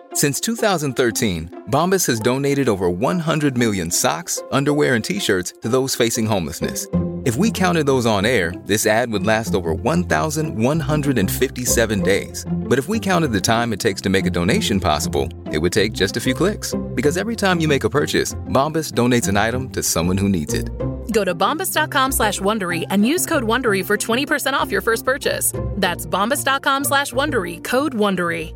Since 2013, Bombas has donated over 100 million socks, underwear, and T-shirts to those facing homelessness. If we counted those on air, this ad would last over 1,157 days. But if we counted the time it takes to make a donation possible, it would take just a few clicks. Because every time you make a purchase, Bombas donates an item to someone who needs it. Go to bombas.com/Wondery and use code Wondery for 20% off your first purchase. That's bombas.com/Wondery, code Wondery.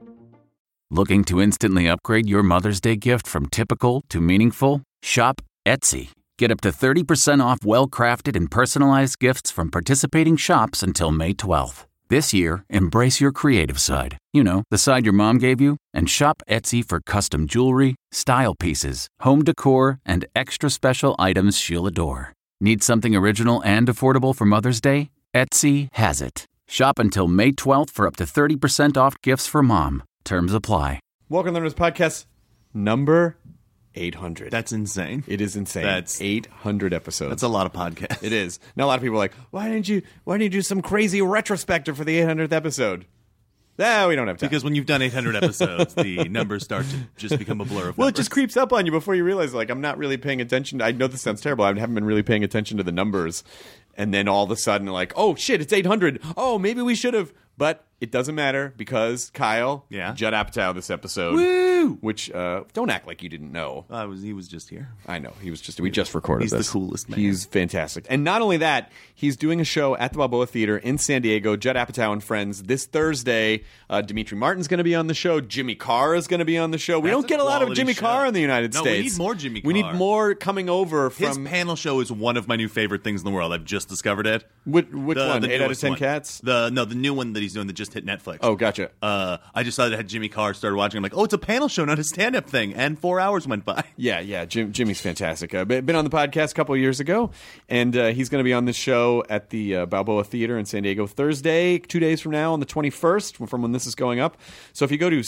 Looking to instantly upgrade your Mother's Day gift from typical to meaningful? Shop Etsy. Get up to 30% off well-crafted and personalized gifts from participating shops until May 12th. This year, embrace your creative side. You know, the side your mom gave you. And shop Etsy for custom jewelry, style pieces, home decor, and extra special items she'll adore. Need something original and affordable for Mother's Day? Etsy has it. Shop until May 12th for up to 30% off gifts for mom. Terms apply. Welcome to the podcast number 800. That's insane. It is insane. That's 800 episodes. That's a lot of podcasts. It is. Now a lot of people are like, why didn't you do some crazy retrospective for the 800th episode? We don't have time. Because when you've done 800 episodes, the numbers start to just become a blur of Well, numbers. it just creeps up on you before you realize, like, I'm not really paying attention. I know this sounds terrible. I haven't been really paying attention to the numbers. And then all of a sudden, like, oh, shit, it's 800. Oh, maybe we should have. But it doesn't matter because Kyle, Judd Apatow this episode. Woo! Which, don't act like you didn't know. He was just here. I know. We just recorded He's this. the coolest man. He's fantastic. And not only that, he's doing a show at the Balboa Theater in San Diego, Judd Apatow and Friends, this Thursday. Dimitri Martin's going to be on the show. Jimmy Carr is going to be on the show. We don't get a lot of Jimmy Carr in the United States. We need more Jimmy Carr. We need more coming over from... His panel show is one of my new favorite things in the world. I've just discovered it. Which one? 8 out of 10 one. Cats? The new one that he's doing that just hit Netflix. Oh, gotcha. I just saw that it had Jimmy Carr, started watching. I'm like, oh, it's a panel show, not a stand-up thing. And 4 hours went by. Yeah. Jimmy's fantastic. Been on the podcast a couple of years ago, and he's going to be on this show at the Balboa Theater in San Diego Thursday, 2 days from now, on the 21st, from when this is going up. So if you go to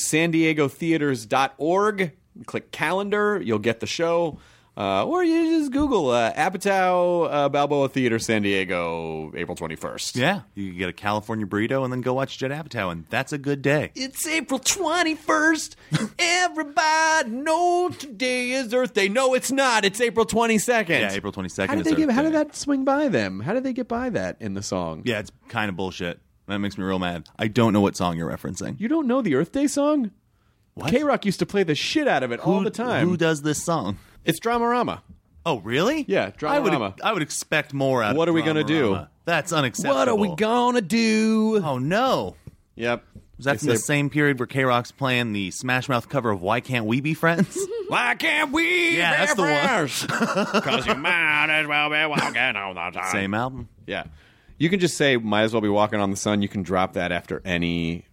SanDiegoTheaters.org, click calendar, you'll get the show. Or you just Google Apatow Balboa Theater San Diego, April 21st. Yeah, you can get a California burrito and then go watch Judd Apatow, and that's a good day. It's April 21st. Everybody knows today is Earth Day. No, it's not. It's April 22nd. Yeah, April 22nd How did that swing by them? How did they get by that in the song? Yeah, it's kind of bullshit. That makes me real mad. I don't know what song you're referencing. You don't know the Earth Day song? What? K-Rock used to play the shit out of it all the time. Who does this song? It's Dramarama. Oh, really? Yeah, Dramarama. I would expect more out of What are we going to do? That's unacceptable. What are we going to do? Oh, no. Yep. Was that from the same period where K-Rock's playing the Smash Mouth cover of Why Can't We Be Friends? Why can't we Yeah, that's the one. Because you might as well be walking on the sun. Same album. Yeah. You can just say, might as well be walking on the sun. You can drop that after any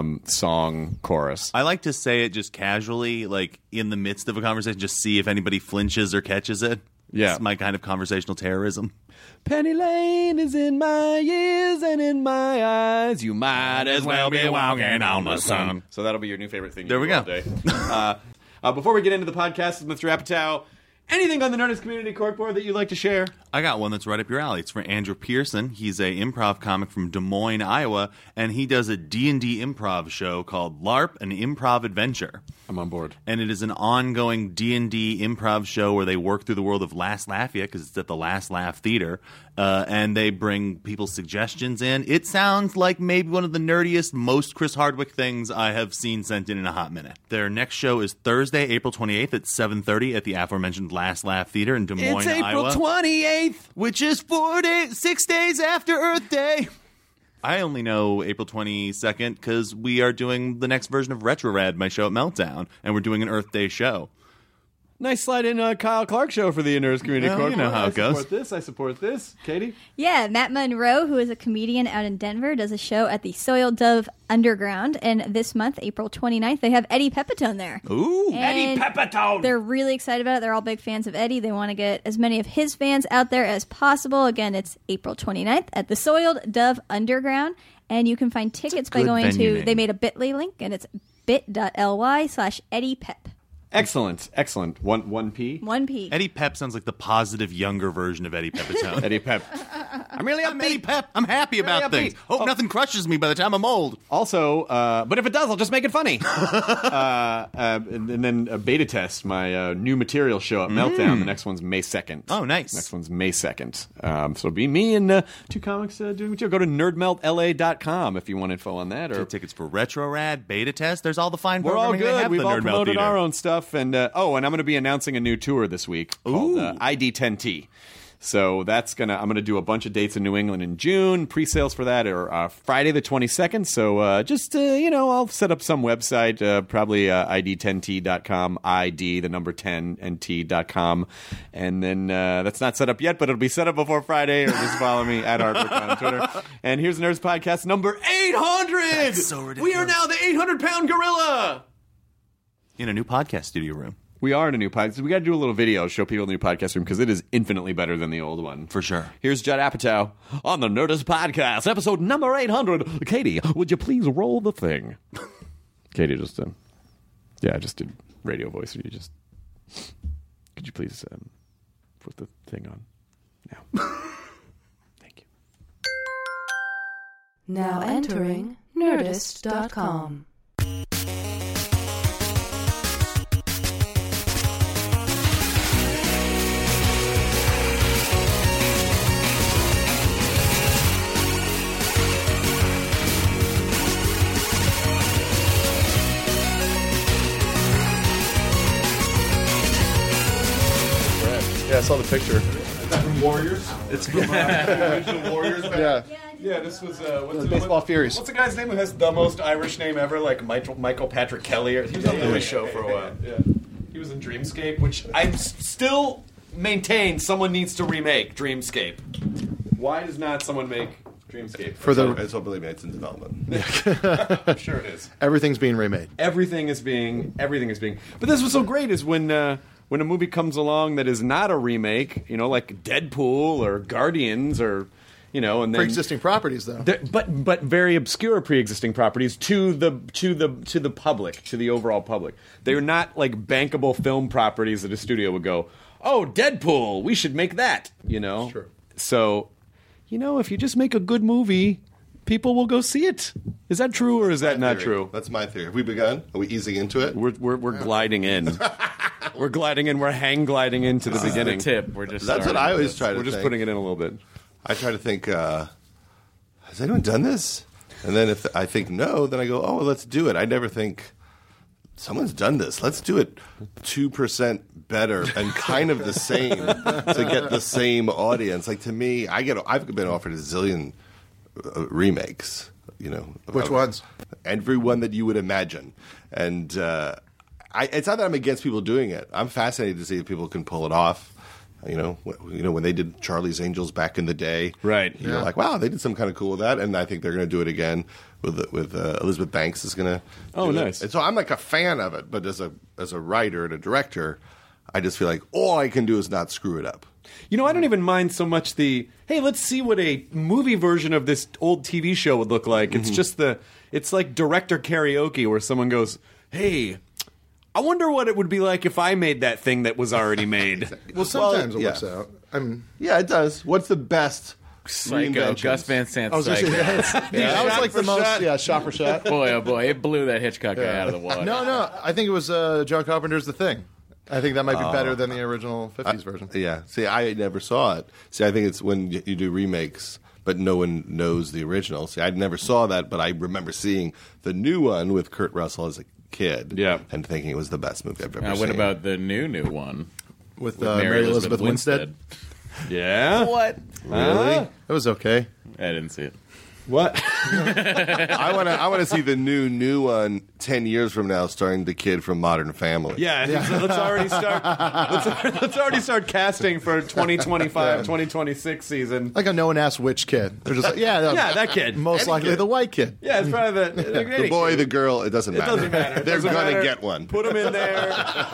song chorus. I like to say it just casually, like in the midst of a conversation, just see if anybody flinches or catches it. Yeah. It's my kind of conversational terrorism. Penny Lane is in my ears and in my eyes. You might as well be walking on the sun. So that'll be your new favorite thing. There we go. All day. Before we get into the podcast with Mr. Apatow, anything on the Nerdist Community Corkboard that you'd like to share? I got one that's right up your alley. It's for Andrew Pearson. He's a improv comic from Des Moines, Iowa, and he does a D&D improv show called LARP, an Improv Adventure. I'm on board. And it is an ongoing D&D improv show where they work through the world of Last Laugh Yet, because it's at the Last Laugh Theater, and they bring people's suggestions in. It sounds like maybe one of the nerdiest, most Chris Hardwick things I have seen sent in a hot minute. Their next show is Thursday, April 28th at 7:30 at the aforementioned Last Laugh Theater in Des Moines, Iowa. It's April 28th. Which is 6 days after Earth Day. I only know April 22nd because we are doing the next version of Retro Rad, my show at Meltdown, and we're doing an Earth Day show. Nice slide in Kyle Clark show for the Nerdist Community Corkboard. You know how it goes. I support this. Katie? Yeah, Matt Monroe, who is a comedian out in Denver, does a show at the Soiled Dove Underground. And this month, April 29th, they have Eddie Pepitone there. Ooh. And Eddie Pepitone! They're really excited about it. They're all big fans of Eddie. They want to get as many of his fans out there as possible. Again, it's April 29th at the Soiled Dove Underground. And you can find tickets by going to, they made a bit.ly link, and it's bit.ly/Eddie Pep. Excellent. 1P? 1P. Eddie Pep sounds like the positive younger version of Eddie Pepitone. Eddie Pep. I'm really upbeat. Pep. I'm happy about upbeat. things. Hope nothing crushes me by the time I'm old. Also, but if it does, I'll just make it funny. And then a beta test my new material show at Meltdown. The next one's May 2nd. Oh, nice. Next one's May 2nd. So it'll be me and two comics doing material. Go to nerdmeltla.com if you want info on that. Or Get tickets for Retro Rad, beta test. There's all the fine we're all programming they good. have We've the all Nerd Melt promoted Theater. our own stuff. And and I'm going to be announcing a new tour this week called ID10T. So I'm going to do a bunch of dates in New England in June. Pre-sales for that are Friday the 22nd. So I'll set up some website, probably ID10T.com, ID, the number 10, and T.com. And then that's not set up yet, but it'll be set up before Friday, or just follow me at Artwork on Twitter. And here's Nerds Podcast number 800! That's so ridiculous. We are now the 800-pound gorilla! In a new podcast studio room. We are in a new podcast. We got to do a little video, show people the new podcast room, because it is infinitely better than the old one. For sure. Here's Judd Apatow on the Nerdist Podcast, episode number 800. Katie, would you please roll the thing? Katie just did. I just did radio voice. Could you please put the thing on now? Thank you. Now entering Nerdist.com. Yeah, I saw the picture. Is that from Warriors? It's from Warriors. Yeah, this was Baseball Furies. What's the guy's name who has the most Irish name ever? Like Michael Patrick Kelly. He was on the show for a while. Yeah. He was in Dreamscape, which I still maintain someone needs to remake Dreamscape. Why does not someone make Dreamscape? So believe me, it's in development. I'm sure it is. Everything's being remade. Everything is being. But this was so great is when a movie comes along that is not a remake, like Deadpool or Guardians or, and then Pre-existing properties, though. But very obscure pre-existing properties to the public, to the overall public. They're not like bankable film properties that a studio would go, oh, Deadpool, we should make that, Sure. So, if you just make a good movie, people will go see it. Is that true or is that not true? That's my theory. Have we begun? Are we easing into it? We're gliding in. We're gliding in. We're hang gliding into the beginning. Tip. We're just. That's what I always try to We're think. just putting it in a little bit. I try to think, has anyone done this? And then if I think no, then I go, oh, well, let's do it. I never think someone's done this. Let's do it 2% better and kind of the same to get the same audience. Like to me, I've been offered a zillion remakes. Which ones? Every one that you would imagine. And it's not that I'm against people doing it. I'm fascinated to see if people can pull it off. When they did Charlie's Angels back in the day, right? You're like, wow, they did some kind of cool with that, and I think they're going to do it again with Elizabeth Banks is going to. Oh, nice! And so I'm like a fan of it, but as a writer and a director, I just feel like all I can do is not screw it up. I don't even mind so much hey, let's see what a movie version of this old TV show would look like. It's just it's like director karaoke where someone goes, hey, I wonder what it would be like if I made that thing that was already made. Well, sometimes it works out. Yeah, it does. What's the best Psycho, Gus Van Sant Psycho. That was like the most, shot for shot. Boy, oh boy, it blew that Hitchcock guy out of the water. No, I think it was John Carpenter's The Thing. I think that might be better than the original 50s version. Yeah. See, I never saw it. See, I think it's when you do remakes, but no one knows the original. See, I never saw that, but I remember seeing the new one with Kurt Russell as a kid and thinking it was the best movie I've ever seen. What about the new one? With Mary Elizabeth Winstead? Yeah? What? Really? It was okay. I didn't see it. What? I want to see the new one 10 years from now, starring the kid from Modern Family. Yeah. So let's already start. Let's already start casting for 2025, 2026 season. Like a no one asked which kid. They're just like, that kid. Most likely the white kid. Yeah, it's probably The boy, the girl, it doesn't matter. It doesn't matter. They're going to get one. Put them in there.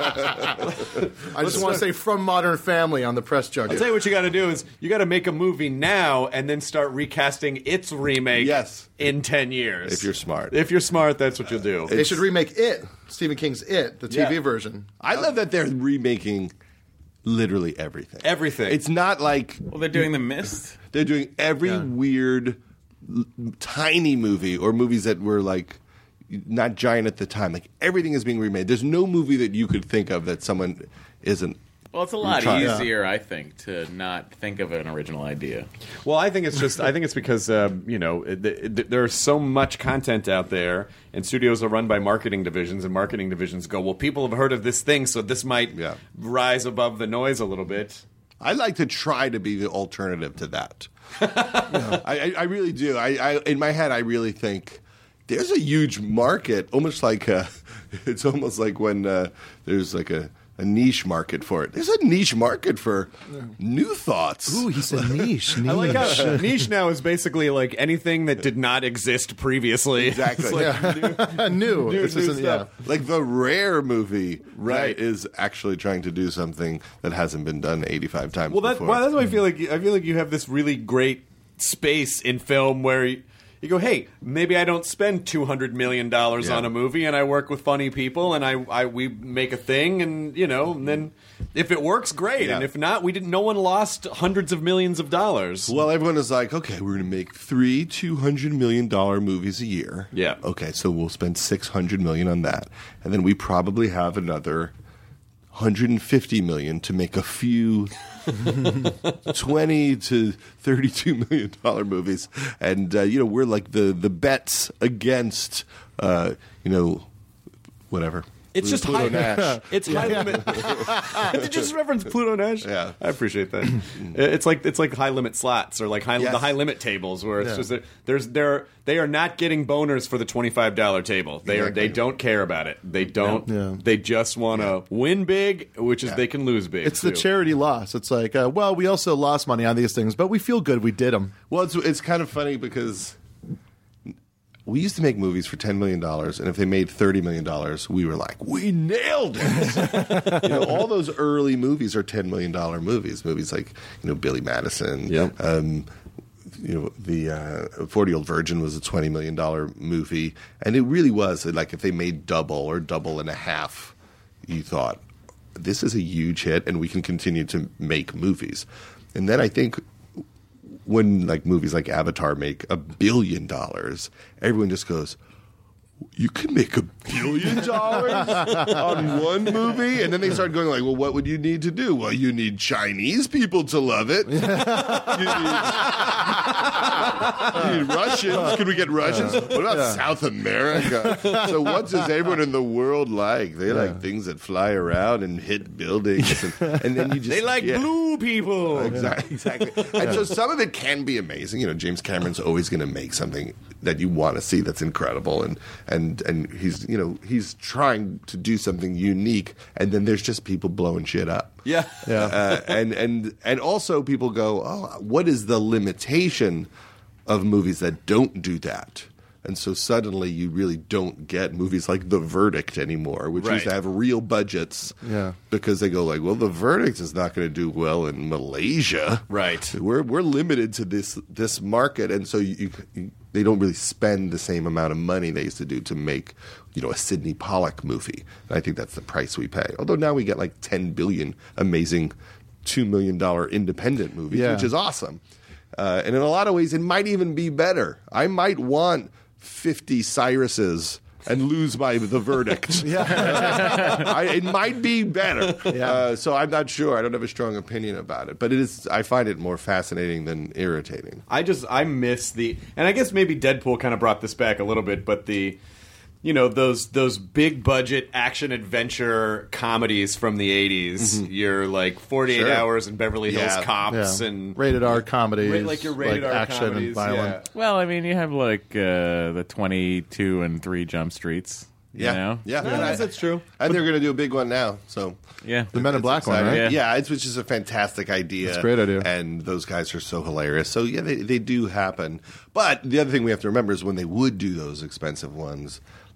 I just want to say from Modern Family on the press junket. I'll tell you what you got to do is you got to make a movie now and then start recasting its remake in 10 years. If you're smart. If you're smart, that's what you'll do. They should remake It, Stephen King's It, the TV version. I love that they're remaking literally everything. Everything. It's not like Well, they're doing The Mist. they're doing every weird, tiny movie or movies that were like not giant at the time. Like everything is being remade. There's no movie that you could think of that someone isn't. Well, it's a lot trying. easier, I think, to not think of an original idea. Well, I think it's because there's so much content out there, and studios are run by marketing divisions, and marketing divisions go, well, people have heard of this thing, so this might rise above the noise a little bit. I like to try to be the alternative to that. I really do. I in my head, I really think there's a huge market, almost like it's almost like when there's like a niche market for it. There's a niche market for new thoughts. Ooh, he said niche. I like how niche now is basically like anything that did not exist previously. Exactly. Like new stuff. Like the Rare movie is actually trying to do something that hasn't been done 85 times before. Well, that's why I feel like you have this really great space in film where you go, hey, maybe I don't spend $200 million on a movie, and I work with funny people, and we make a thing, and and then if it works, great, and if not, no one lost hundreds of millions of dollars. Well, everyone is like, okay, we're going to make 3 $200 million movies a year. Yeah. Okay, so we'll spend $600 million on that, and then we probably have another $150 million to make a few $20 to $32 million movies, and we're like the bets against whatever. It's just Pluto high. Nash. It's high limit. Did you just reference Pluto Nash? Yeah, I appreciate that. It's like high limit slots or like the high limit tables where it's just they are not getting boners for the $25 table. They don't care about it. They don't. Yeah. They just want to win big, which is they can lose big. It's the charity loss. It's like, well, we also lost money on these things, but we feel good we did them. Well, it's kind of funny because we used to make movies for $10 million, and if they made $30 million, we were like, we nailed it. All those early movies are $10 million movies. Movies like, Billy Madison. Yep. The 40-Year-Old Virgin was a $20 million movie, and it really was. Like, if they made double or double and a half, you thought, this is a huge hit, and we can continue to make movies. And then I think when movies like Avatar make $1 billion, everyone just goes, you can make $1 billion on one movie? And then they start going like, well, what would you need to do? Well, you need Chinese people to love it. You need Russians. Can we get Russians? What about South America? So what does everyone in the world like? They like things that fly around and hit buildings. And then you just... They like blue people. Exactly. And so some of it can be amazing. James Cameron's always going to make something that you want to see that's incredible. And he's trying to do something unique, and then there's just people blowing shit up. Yeah. And also people go, oh, what is the limitation of movies that don't do that? And so suddenly you really don't get movies like The Verdict anymore, which used to have real budgets. Yeah. Because they go like, well, The Verdict is not going to do well in Malaysia. Right. We're limited to this market, and so they don't really spend the same amount of money they used to do to make, a Sidney Pollack movie. And I think that's the price we pay. Although now we get like 10 billion amazing $2 million independent movies, which is awesome. And in a lot of ways, it might even be better. I might want 50 Cyruses and lose The Verdict. It might be better. So I'm not sure. I don't have a strong opinion about it. But I find it more fascinating than irritating. I miss and I guess maybe Deadpool kind of brought this back a little bit, but those big budget action adventure comedies from the 80s. Your like 48 Hours and Beverly Hills Cops and rated R comedies, like your rated R action comedies, and violent. Well, I mean, you have like the 22 and 3 Jump Streets. Yeah, that's true. And they're going to do a big one now. So the Men in Black one, right? Yeah, which is a fantastic idea. It's a great idea. And those guys are so hilarious. So they do happen. But the other thing we have to remember is when they would do those expensive ones,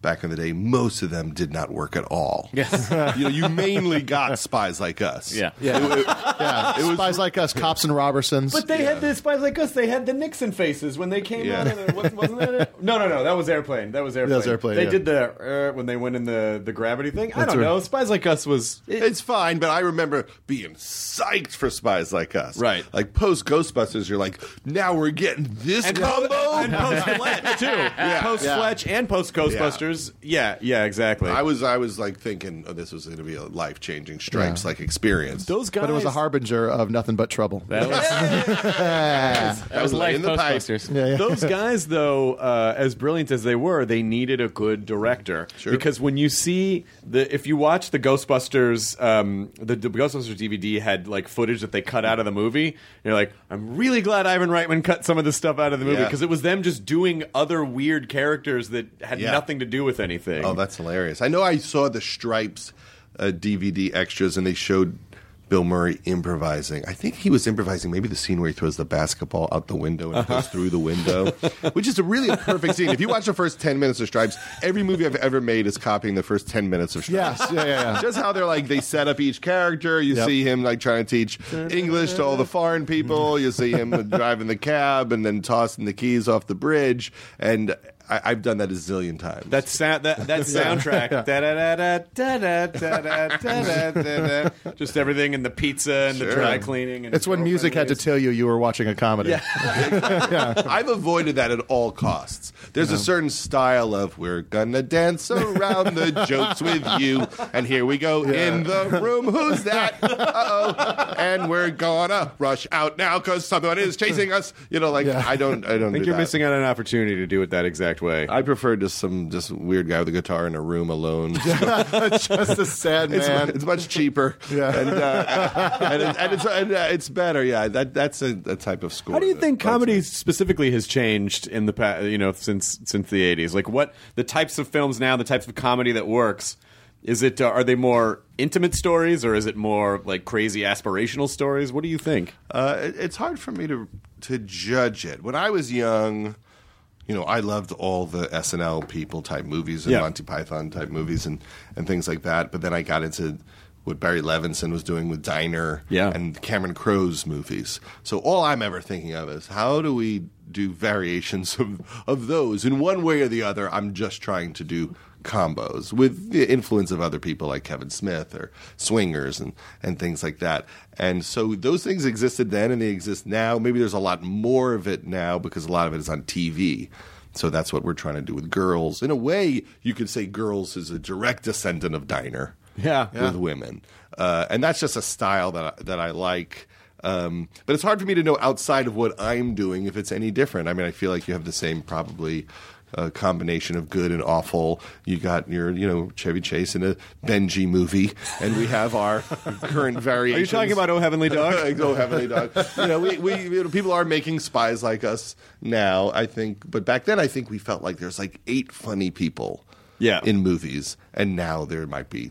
back in the day, most of them did not work at all. Yes. You mainly got Spies Like Us. Yeah. It was Spies Like Us, Cops and Robertsons. But they had the Spies Like Us. They had the Nixon faces when they came out of it. Wasn't that it? No. That was Airplane. That was Airplane. They did the when they went in the gravity thing. I don't know. Spies Like Us was... It's fine, but I remember being psyched for Spies Like Us. Right. Like post Ghostbusters, you're like, now we're getting this combo? And post Fletch, too. Post Fletch and post Ghostbusters. Yeah, exactly. I was like thinking, this was going to be a life-changing Stripes like experience. Those guys... But it was a harbinger of nothing but trouble. That was life in the pipe. Ghostbusters. Those guys, though, as brilliant as they were, they needed a good director. Sure. Because when you see if you watch the Ghostbusters, the Ghostbusters DVD had like footage that they cut out of the movie. You're like, I'm really glad Ivan Reitman cut some of this stuff out of the movie because it was them just doing other weird characters that had nothing to do with anything. Oh, that's hilarious. I know I saw the Stripes DVD extras, and they showed Bill Murray improvising. I think he was improvising maybe the scene where he throws the basketball out the window and it goes through the window, which is a really perfect scene. If you watch the first 10 minutes of Stripes, every movie I've ever made is copying the first 10 minutes of Stripes. Yes, yeah. Just how they're like, they set up each character. You see him like trying to teach English to all the foreign people. You see him driving the cab and then tossing the keys off the bridge. And I've done that a zillion times. That soundtrack, just everything, and the pizza and the dry cleaning. And it's when music had to tell you were watching a comedy. I've avoided that at all costs. There's a certain style of we're gonna dance around the jokes with you, and here we go in the room. Who's that? Uh-oh. And we're gonna rush out now because someone is chasing us. I don't think you're missing out on an opportunity to do it that exact way. I prefer just weird guy with a guitar in a room alone. Just a sad man. It's much cheaper. And it's better. Yeah, that's a type of score. How do you think comedy specifically has changed in the past? Since the 80s, like what the types of films now, the types of comedy that works. Is it are they more intimate stories or is it more like crazy aspirational stories? What do you think? It's hard for me to judge it. When I was young, I loved all the SNL people type movies and Monty Python type movies and things like that. But then I got into what Barry Levinson was doing with Diner and Cameron Crowe's movies. So all I'm ever thinking of is how do we do variations of those? In one way or the other, I'm just trying to do combos with the influence of other people like Kevin Smith or swingers and things like that. And so those things existed then and they exist now. Maybe there's a lot more of it now because a lot of it is on TV. So that's what we're trying to do with Girls. In a way, you could say Girls is a direct descendant of Diner with women. And that's just a style that I like. But it's hard for me to know outside of what I'm doing if it's any different. I mean, I feel like you have the same probably combination of good and awful. You got your, Chevy Chase in a Benji movie, and we have our current variations. Are you talking about Oh Heavenly Dog? Oh Heavenly Dog. We people are making Spies Like Us now, I think. But back then, I think we felt like there's like 8 funny people in movies, and now there might be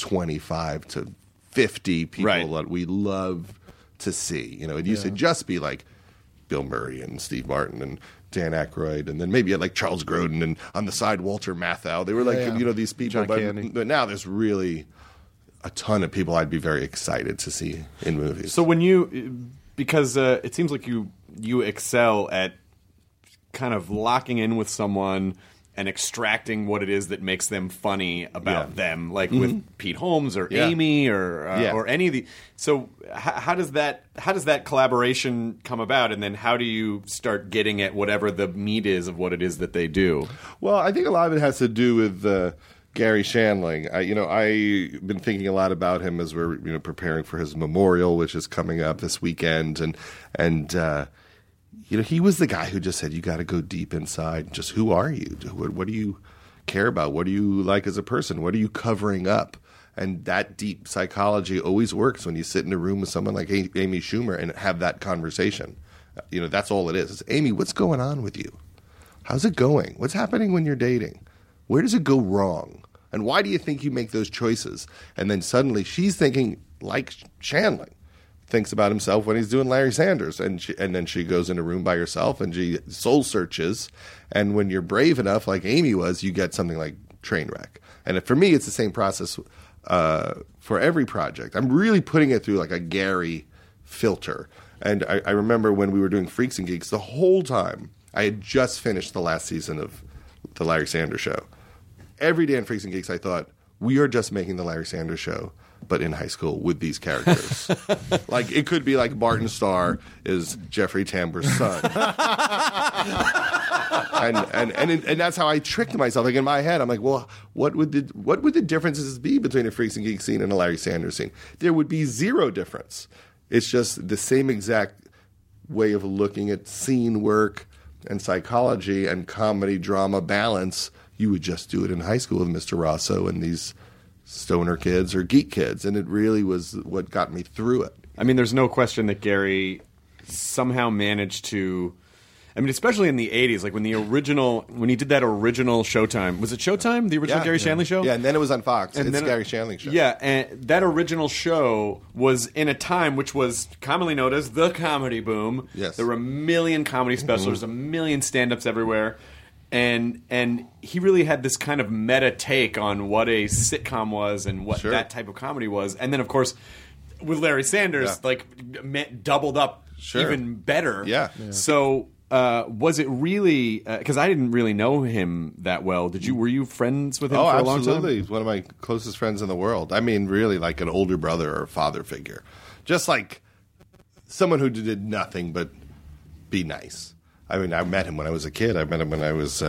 25 to 50 people that we love to see. It used to just be like Bill Murray and Steve Martin and Dan Aykroyd, and then maybe like Charles Grodin, and on the side Walter Matthau. They were like these people, but now there's really a ton of people I'd be very excited to see in movies. So because it seems like you excel at kind of locking in with someone and extracting what it is that makes them funny about them, like with Pete Holmes or Amy or any of the. So how does that collaboration come about, and then how do you start getting at whatever the meat is of what it is that they do? Well, I think a lot of it has to do with Gary Shandling. I've been thinking a lot about him as we're preparing for his memorial, which is coming up this weekend, and. He was the guy who just said, you got to go deep inside. Just who are you? What do you care about? What do you like as a person? What are you covering up? And that deep psychology always works when you sit in a room with someone like Amy Schumer and have that conversation. That's all it is. It's, Amy, what's going on with you? How's it going? What's happening when you're dating? Where does it go wrong? And why do you think you make those choices? And then suddenly she's thinking like Shandling. Thinks about himself when he's doing Larry Sanders, and then she goes in a room by herself and she soul searches, and when you're brave enough like Amy was, you get something like train wreck. And for me, it's the same process for every project. I'm really putting it through like a Gary filter. And I remember when we were doing Freaks and Geeks, the whole time I had just finished the last season of The Larry Sanders Show. Every day in Freaks and Geeks, I thought, we are just making The Larry Sanders Show, but in high school with these characters. Like, it could be like Barton Starr is Jeffrey Tambor's son. and that's how I tricked myself. Like, in my head, I'm like, well, what would the differences be between a Freaks and Geeks scene and a Larry Sanders scene? There would be zero difference. It's just the same exact way of looking at scene work and psychology and comedy drama balance. You would just do it in high school with Mr. Rosso and these stoner kids or geek kids, and it really was what got me through it. I mean, there's no question that Gary somehow managed to, I mean, especially in the 80s, like when he did that original Showtime. Was it Showtime, the original Gary Shandling show? Yeah, and then it was on Fox. And it's Gary Shandling show. Yeah, and that original show was in a time which was commonly known as the comedy boom. Yes. There were a million comedy specials, a million stand-ups everywhere. And he really had this kind of meta take on what a sitcom was and what that type of comedy was. And then, of course, with Larry Sanders, doubled up even better. Yeah. So was it really because I didn't really know him that well. Were you friends with him for a long time? Oh, absolutely. He's one of my closest friends in the world. I mean, really like an older brother or father figure. Just like someone who did nothing but be nice. I mean, I met him when I was a kid. I met him when I was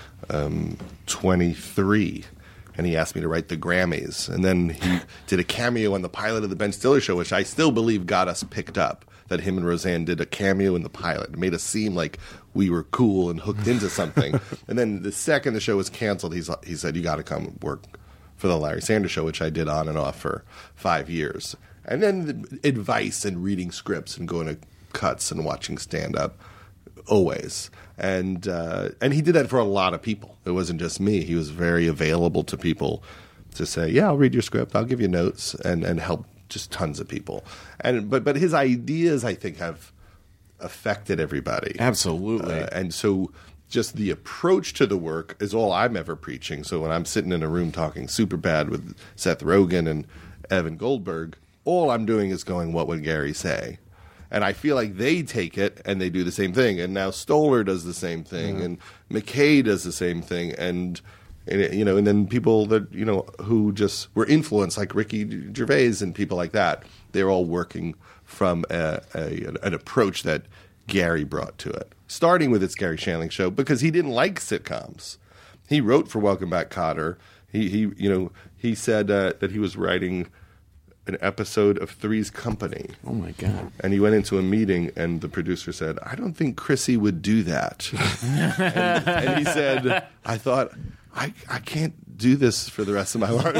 23, and he asked me to write the Grammys. And then he did a cameo on the pilot of the Ben Stiller Show, which I still believe got us picked up, that him and Roseanne did a cameo in the pilot. It made us seem like we were cool and hooked into something. And then the second the show was canceled, he said, you got to come work for the Larry Sanders Show, which I did on and off for 5 years. And then the advice and reading scripts and going to cuts and watching stand-up. Always. And he did that for a lot of people. It wasn't just me. He was very available to people to say, yeah, I'll read your script. I'll give you notes and help just tons of people. But his ideas, I think, have affected everybody. Absolutely. And so just the approach to the work is all I'm ever preaching. So when I'm sitting in a room talking Superbad with Seth Rogen and Evan Goldberg, all I'm doing is going, what would Gary say? And I feel like they take it and they do the same thing. And now Stoller does the same thing, and McKay does the same thing, and then people that who just were influenced, like Ricky Gervais and people like that. They're all working from an approach that Gary brought to it, starting with It's Gary Shandling Show, because he didn't like sitcoms. He wrote for Welcome Back, Kotter. He said that he was writing an episode of Three's Company. Oh, my God. And he went into a meeting, and the producer said, I don't think Chrissy would do that. and he said, I thought, I can't do this for the rest of my life.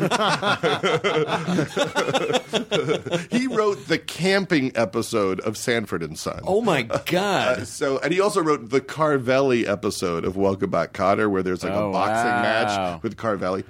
He wrote the camping episode of Sanford and Son. Oh, my God. And he also wrote the Carvelli episode of Welcome Back, Kotter, where there's like a boxing match with Carvelli.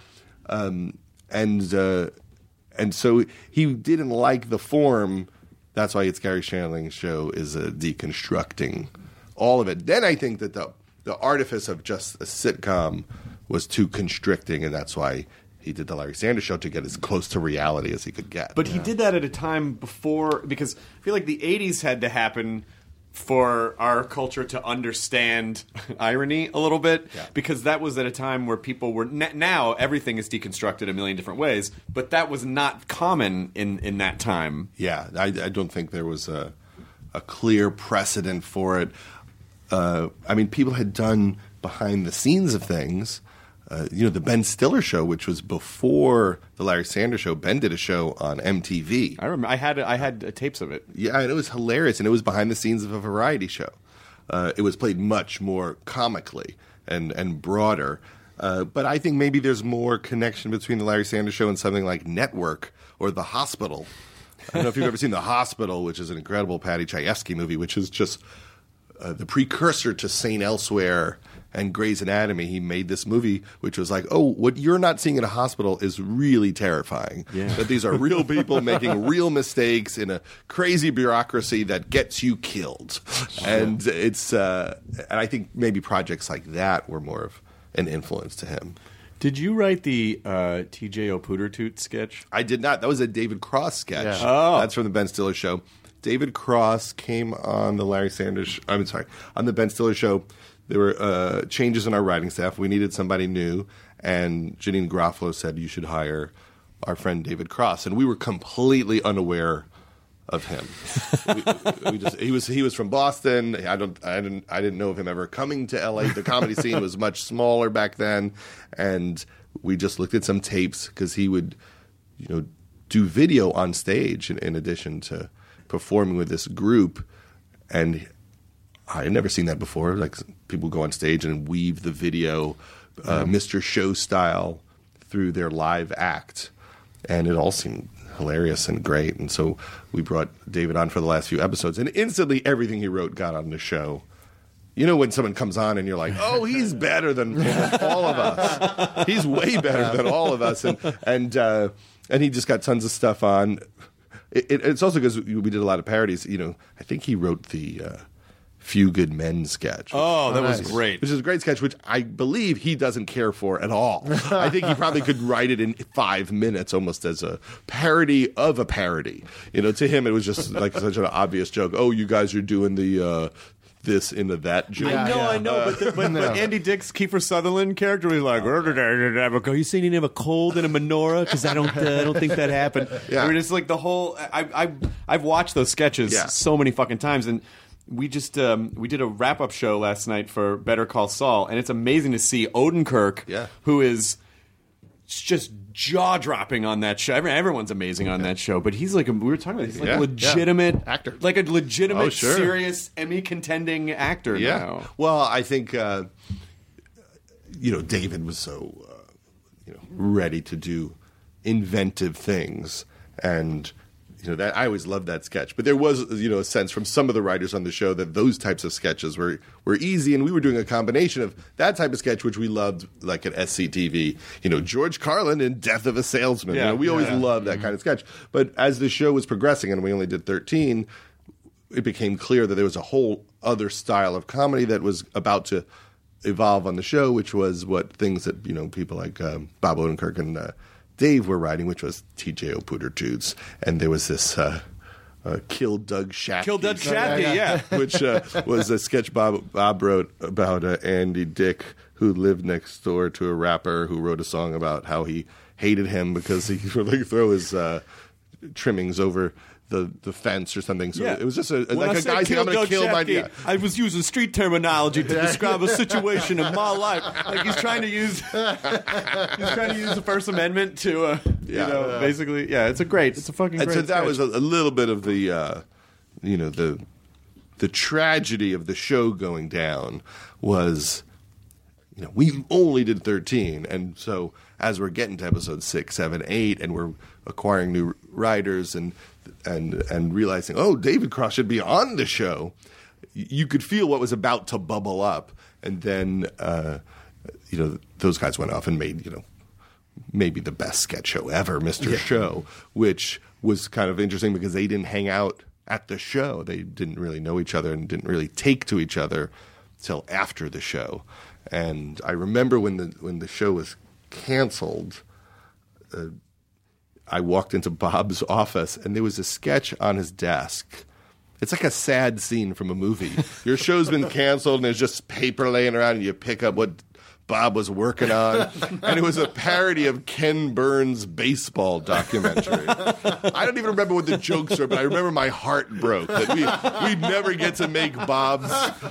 And so he didn't like the form. That's why It's Gary Shandling Show is deconstructing all of it. Then I think that the artifice of just a sitcom was too constricting, and that's why he did the Larry Sanders Show, to get as close to reality as he could get. But he did that at a time before, because I feel like the 80s had to happen for our culture to understand irony a little bit, because that was at a time where people were now everything is deconstructed a million different ways, but that was not common in that time. Yeah, I don't think there was a clear precedent for it. I mean, people had done behind the scenes of things. The Ben Stiller Show, which was before the Larry Sanders Show. Ben did a show on MTV. I remember. I had tapes of it. Yeah, and it was hilarious, and it was behind the scenes of a variety show. It was played much more comically and broader. But I think maybe there's more connection between the Larry Sanders Show and something like Network or The Hospital. I don't know if you've ever seen The Hospital, which is an incredible Paddy Chayefsky movie, which is just the precursor to St. Elsewhere and Grey's Anatomy. He made this movie which was like, oh, what you're not seeing in a hospital is really terrifying. Yeah. That these are real people making real mistakes in a crazy bureaucracy that gets you killed. And it's and I think maybe projects like that were more of an influence to him. Did you write the T.J. Opootertoot sketch? I did not. That was a David Cross sketch. Yeah. Oh. That's from the Ben Stiller Show. David Cross came on the on the Ben Stiller Show. There were changes in our writing staff. We needed somebody new, and Janine Garofalo said you should hire our friend David Cross, and we were completely unaware of him. He was from Boston. I didn't know of him ever coming to LA. The comedy scene was much smaller back then, and we just looked at some tapes because he would, do video on stage in addition to performing with this group, and I had never seen that before. Like people go on stage and weave the video, Mr. Show style, through their live act, and it all seemed hilarious and great. And so we brought David on for the last few episodes, and instantly everything he wrote got on the show. You know when someone comes on and you're like, oh, he's better than all of us. He's way better than all of us. And he just got tons of stuff on. It's also because we did a lot of parodies. I think he wrote the Few Good Men sketch. Oh, that was great. Which is a great sketch, which I believe he doesn't care for at all. I think he probably could write it in 5 minutes almost as a parody of a parody. To him it was just like such an obvious joke. Oh, you guys are doing the this into that joke. I know. But Andy Dick's Kiefer Sutherland character was like, "You saying he didn't have a cold and a menorah? Because I don't think that happened." Yeah. I mean, it's like the whole. I've watched those sketches so many fucking times, and we just we did a wrap up show last night for Better Call Saul, and it's amazing to see Odenkirk, who is just jaw dropping on that show. Everyone's amazing on that show, but he's like we were talking about. He's like a legitimate actor, like a legitimate, serious Emmy contending actor. Now. Well, I think David was so ready to do inventive things, and that I always loved that sketch. But there was a sense from some of the writers on the show that those types of sketches were easy, and we were doing a combination of that type of sketch, which we loved, like at SCTV. George Carlin in Death of a Salesman. Yeah, we always loved that kind of sketch. But as the show was progressing, and we only did 13, it became clear that there was a whole other style of comedy that was about to evolve on the show, which was what things that people like Bob Odenkirk and Dave were writing, which was T.J. Opootertoots, and there was this Kill Doug Shatke. Kill Doug Shatke, yeah. Which was a sketch Bob wrote about Andy Dick, who lived next door to a rapper who wrote a song about how he hated him because he would throw his trimmings over the fence or something. So it was just like a guy saying, I'm going to kill my... I was using street terminology to describe a situation in my life. Like he's trying to use the First Amendment to, basically, it's a fucking great so that sketch. was a little bit of the, the tragedy of the show going down was, we only did 13. And so as we're getting to episode 6, 7, 8, and we're acquiring new writers and realizing, oh, David Cross should be on the show, you could feel what was about to bubble up. And then, those guys went off and made, maybe the best sketch show ever, Mr. Show, which was kind of interesting because they didn't hang out at the show. They didn't really know each other and didn't really take to each other till after the show. And I remember when the show was canceled, I walked into Bob's office, and there was a sketch on his desk. It's like a sad scene from a movie. Your show's been canceled, and there's just paper laying around, and you pick up what Bob was working on. And it was a parody of Ken Burns' baseball documentary. I don't even remember what the jokes were, but I remember my heart broke that we'd never get to make Bob's.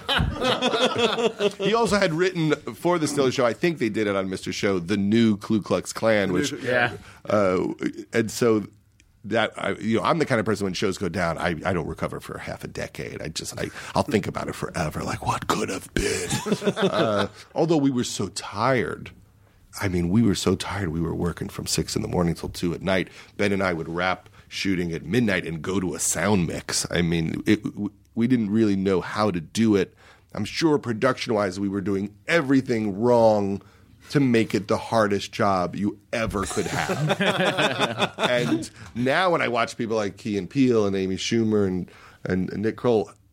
He also had written for the Stiller Show, I think they did it on Mr. Show, the new Ku Klux Klan, which and so that I'm the kind of person when shows go down, I don't recover for half a decade. I'll think about it forever. Like, what could have been? Although we were so tired. I mean, we were so tired. We were working from 6 in the morning till 2 at night. Ben and I would wrap shooting at midnight and go to a sound mix. I mean, we didn't really know how to do it. I'm sure production-wise we were doing everything wrong to make it the hardest job you ever could have. And now when I watch people like Key and Peele and Amy Schumer and Nick Kroll,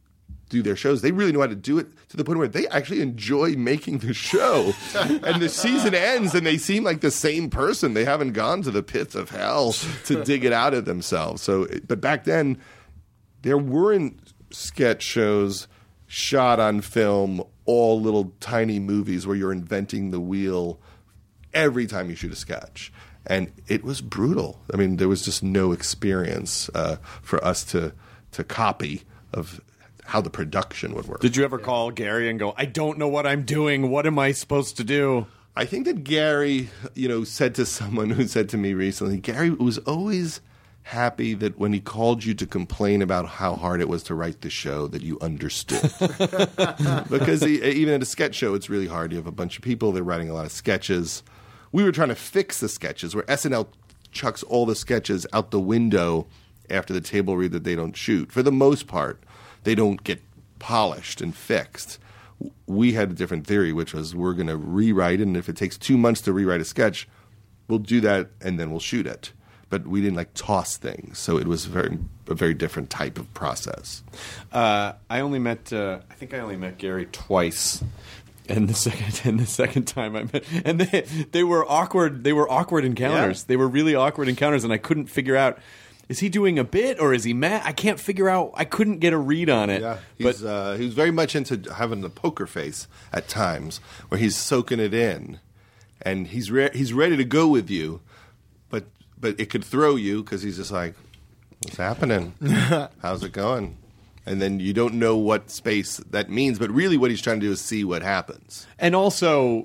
do their shows, they really know how to do it to the point where they actually enjoy making the show. And the season ends and they seem like the same person. They haven't gone to the pits of hell to dig it out of themselves. But back then, there weren't sketch shows shot on film, all little tiny movies where you're inventing the wheel every time you shoot a sketch. And it was brutal. I mean, there was just no experience for us to copy of how the production would work. Did you ever call Gary and go, I don't know what I'm doing. What am I supposed to do? I think that Gary, said to someone who said to me recently, Gary was always happy that when he called you to complain about how hard it was to write the show, that you understood. Because even at a sketch show, it's really hard. You have a bunch of people, they're writing a lot of sketches. We were trying to fix the sketches, where SNL chucks all the sketches out the window after the table read that they don't shoot. For the most part, they don't get polished and fixed. We had a different theory, which was we're going to rewrite it, and if it takes 2 months to rewrite a sketch, we'll do that, and then we'll shoot it. But we didn't toss things, so it was a very different type of process. I think I only met Gary twice. And the second time I met, and they were awkward. They were awkward encounters. Yeah. They were really awkward encounters, and I couldn't figure out, is he doing a bit or is he mad? I can't figure out. I couldn't get a read on it. Yeah, he was very much into having the poker face at times, where he's soaking it in, and he's ready to go with you, but it could throw you because he's just like, what's happening? How's it going? And then you don't know what space that means, but really what he's trying to do is see what happens. And also,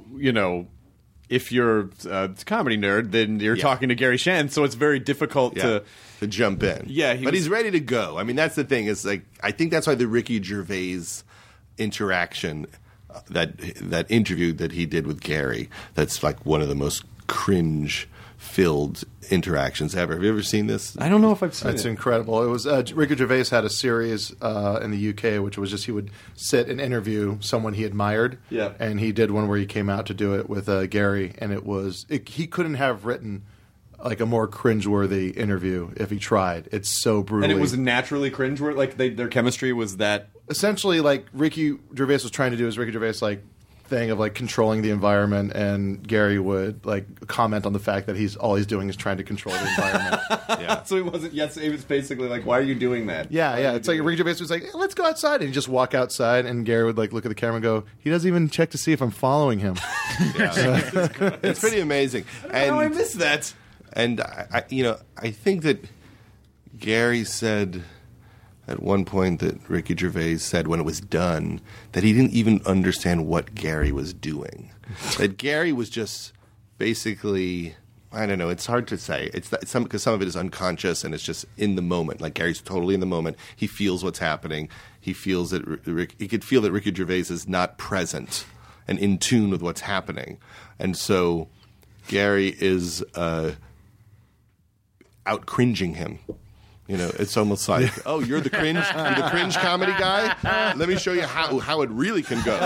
if you're a comedy nerd, then you're talking to Gary Shandling, so it's very difficult to jump in. Yeah, but he's ready to go. I mean, that's the thing. It's I think that's why the Ricky Gervais interaction, that interview that he did with Gary, that's one of the most cringe-filled interactions ever. Have you ever seen this? I don't know if I've seen it. It's incredible. It was Ricky Gervais had a series in the UK, which was just he would sit and interview someone he admired. Yeah. And he did one where he came out to do it with Gary, and he couldn't have written a more cringeworthy interview if he tried. It's so brutal. And it was naturally cringeworthy. Their chemistry was that. Essentially, Ricky Gervais was trying to do his Ricky Gervais thing of controlling the environment, and Gary would comment on the fact that all he's doing is trying to control the environment. Yeah. So he wasn't. Yes, it was basically why are you doing that? Yeah. It's Ricky Gervais was hey, let's go outside, and he'd just walk outside, and Gary would look at the camera and go, he doesn't even check to see if I'm following him. It's pretty amazing. And I missed that. And I think that Gary said at one point that Ricky Gervais said when it was done that he didn't even understand what Gary was doing. That Gary was just basically, I don't know, it's hard to say. Because some of it is unconscious and it's just in the moment. Gary's totally in the moment. He feels what's happening. He feels that he could feel that Ricky Gervais is not present and in tune with what's happening. And so Gary is out cringing him. It's almost like, oh, you're the cringe comedy guy? Let me show you how it really can go.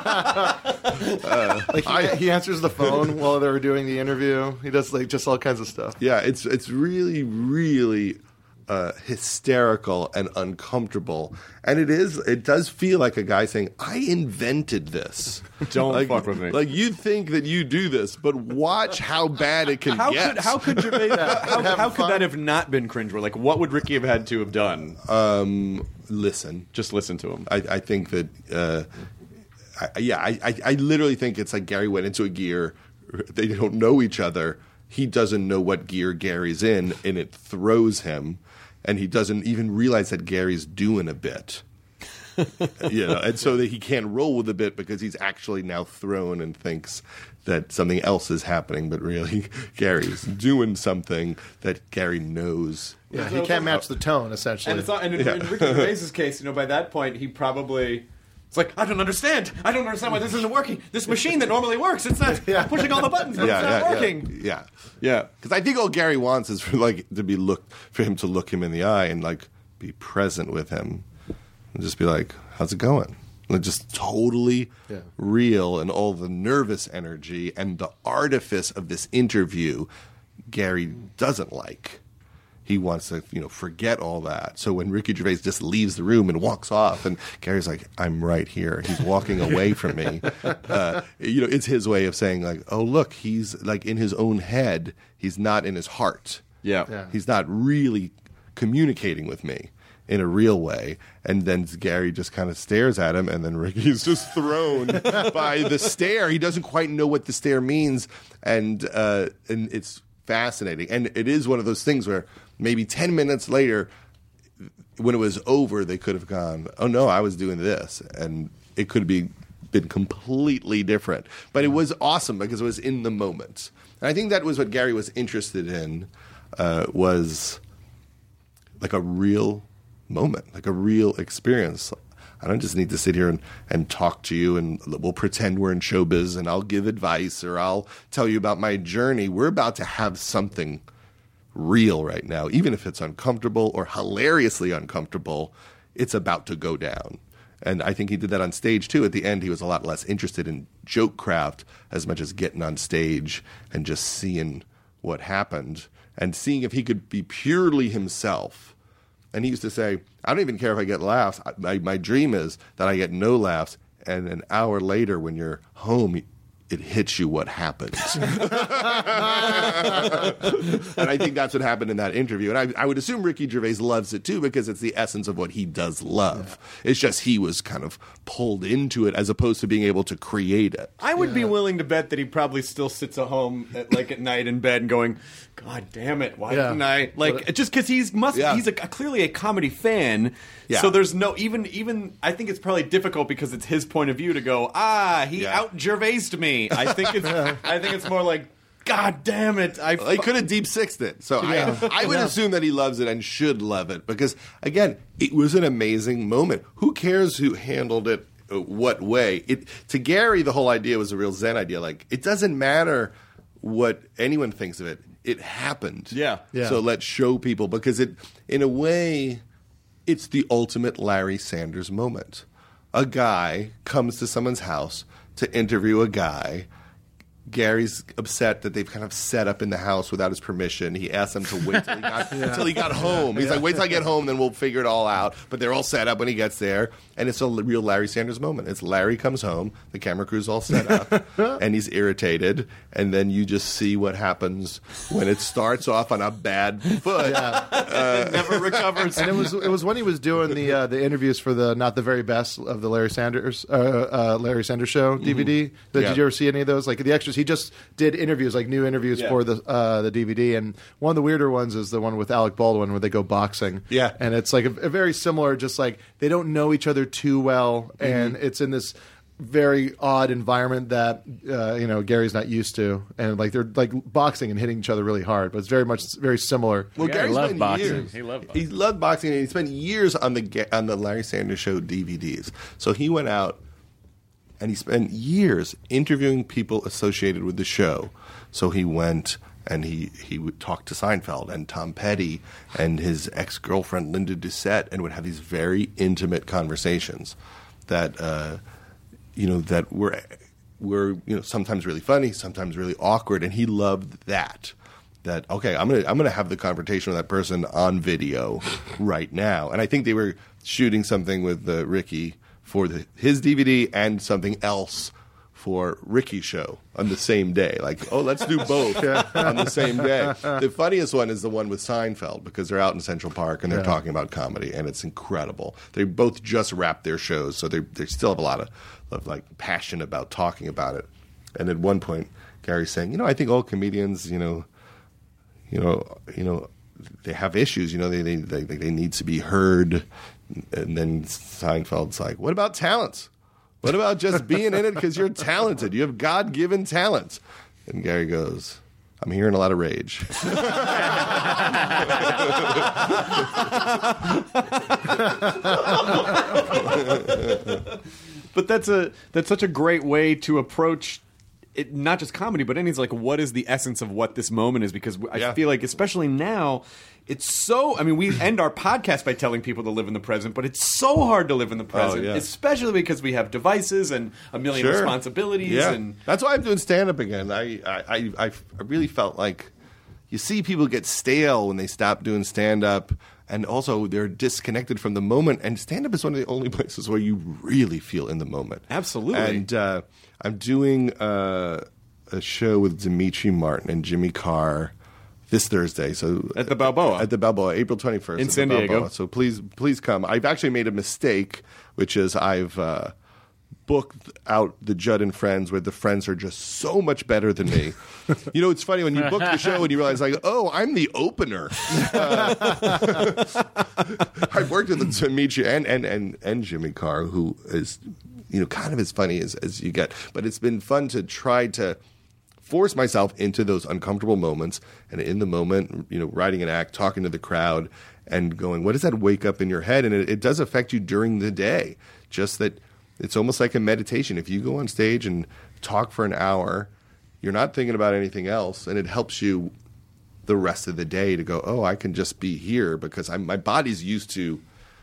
He answers the phone while they were doing the interview. He does just all kinds of stuff. Yeah, it's really, really hysterical and uncomfortable. And it does feel like a guy saying, I invented this. Don't fuck with me. You think that you do this, but watch how bad it can get. How could Gervais, how could that have not been cringeworthy? What would Ricky have had to have done? Listen. Just listen to him. I think that, I literally think it's Gary went into a gear. They don't know each other. He doesn't know what gear Gary's in, and it throws him. And he doesn't even realize that Gary's doing a bit. And so that he can't roll with the bit because he's actually now thrown and thinks that something else is happening, but really Gary's doing something that Gary knows. Yeah, he can't match the tone, essentially. And in Ricky Gervais' case, by that point, he probably... It's I don't understand. I don't understand why this isn't working. This machine that normally works, it's not pushing all the buttons, but it's not working. Yeah. Because I think all Gary wants is for him to look him in the eye and be present with him, and just be like, "How's it going?" Just totally real, and all the nervous energy and the artifice of this interview, Gary doesn't like. he wants to, forget all that. So when Ricky Gervais just leaves the room and walks off, and Gary's like, I'm right here. He's walking away from me. It's his way of saying, like, oh, look, he's like in his own head. He's not in his heart. Yeah. He's not really communicating with me in a real way. And then Gary just kind of stares at him, and then Ricky's just thrown by the stare. He doesn't quite know what the stare means, and it's fascinating. And it is one of those things where maybe 10 minutes later, when it was over, they could have gone, oh, no, I was doing this. And it could have been completely different. But it was awesome because it was in the moment. And I think that was what Gary was interested in, was like a real moment, like a real experience. I don't just need to sit here and talk to you, and we'll pretend we're in showbiz, and I'll give advice, or I'll tell you about my journey. We're about to have something real right now. Even if it's uncomfortable or hilariously uncomfortable, it's about to go down. And I think he did that on stage, too. At the end, he was a lot less interested in joke craft as much as getting on stage and just seeing what happened and seeing if he could be purely himself. And he used to say, I don't even care if I get laughs. My dream is that I get no laughs, and an hour later when you're home, it hits you what happened. And I think that's what happened in that interview. And I would assume Ricky Gervais loves it, too, because it's the essence of what he does love. Yeah. It's just he was kind of pulled into it as opposed to being able to create it. I would be willing to bet that he probably still sits at home at night in bed and going, God damn it, why didn't I? Just because he's clearly a comedy fan. Yeah. So there's no even I think it's probably difficult because it's his point of view to go, he out Gervaised me. I think it's more like, God damn it! He could have deep sixed it. So I would assume that he loves it and should love it because again, it was an amazing moment. Who cares who handled it what way? To Gary, the whole idea was a real Zen idea. Like it doesn't matter what anyone thinks of it. It happened. Yeah. So let's show people because it, in a way, it's the ultimate Larry Sanders moment. A guy comes to someone's house to interview a guy. Gary's upset that they've kind of set up in the house without his permission. He asked them to wait till he got home. He's like, wait till I get home, then we'll figure it all out. But they're all set up when he gets there. And it's a real Larry Sanders moment. It's Larry comes home, the camera crew's all set up, and he's irritated. And then you just see what happens when it starts off on a bad foot. It never recovers. And it was when he was doing the interviews for the Not the Very Best of the Larry Sanders Show DVD. Did you ever see any of those? Like the extras, he just did interviews, like new interviews for the DVD. And one of the weirder ones is the one with Alec Baldwin where they go boxing. Yeah. And it's like a very similar, just like they don't know each other too well. And it's in this very odd environment that Gary's not used to, and like they're like boxing and hitting each other really hard, but it's very similar. Well, Gary loved boxing. Years. He loved boxing, and he spent years on the Larry Sanders Show DVDs. So he went out and he spent years interviewing people associated with the show. So he went and he would talk to Seinfeld and Tom Petty and his ex-girlfriend Linda Doucette, and would have these very intimate conversations that that were sometimes really funny, sometimes really awkward, and he loved that. That okay, I'm gonna have the confrontation with that person on video right now. And I think they were shooting something with Ricky for his DVD and something else for Ricky's show on the same day. Like, let's do both on the same day. The funniest one is the one with Seinfeld because they're out in Central Park and they're talking about comedy, and it's incredible. They both just wrapped their shows, so they still have a lot of like passion about talking about it. And at one point, Gary's saying, I think all comedians, they have issues. They need to be heard. And then Seinfeld's like, what about talents? What about just being in it because you're talented? You have God-given talent. And Gary goes, I'm hearing a lot of rage. But that's such a great way to approach it, not just comedy, but anything. Like, what is the essence of what this moment is? Because I feel like, especially now, it's so. I mean, we end our podcast by telling people to live in the present, but it's so hard to live in the present, especially because we have devices and a million responsibilities. Yeah. And that's why I'm doing stand-up again. I really felt like, you see people get stale when they stop doing stand-up, and also they're disconnected from the moment. And stand-up is one of the only places where you really feel in the moment. Absolutely. And I'm doing a show with Dimitri Martin and Jimmy Carr this Thursday. So at the Balboa. April 21st. In San Diego. Balboa. So please come. I've actually made a mistake, which is I've booked out the Judd and Friends, where the friends are just so much better than me. You know, it's funny when you book the show and you realize, like, oh, I'm the opener. I've worked with Dimitri and Jimmy Carr, who is, you know, kind of as funny as you get. But it's been fun to try to force myself into those uncomfortable moments, and in the moment, you know, writing an act, talking to the crowd, and going, what does that wake up in your head? And it does affect you during the day. Just that it's almost like a meditation. If you go on stage and talk for an hour, you're not thinking about anything else, and it helps you the rest of the day to go, oh, I can just be here because my body's used to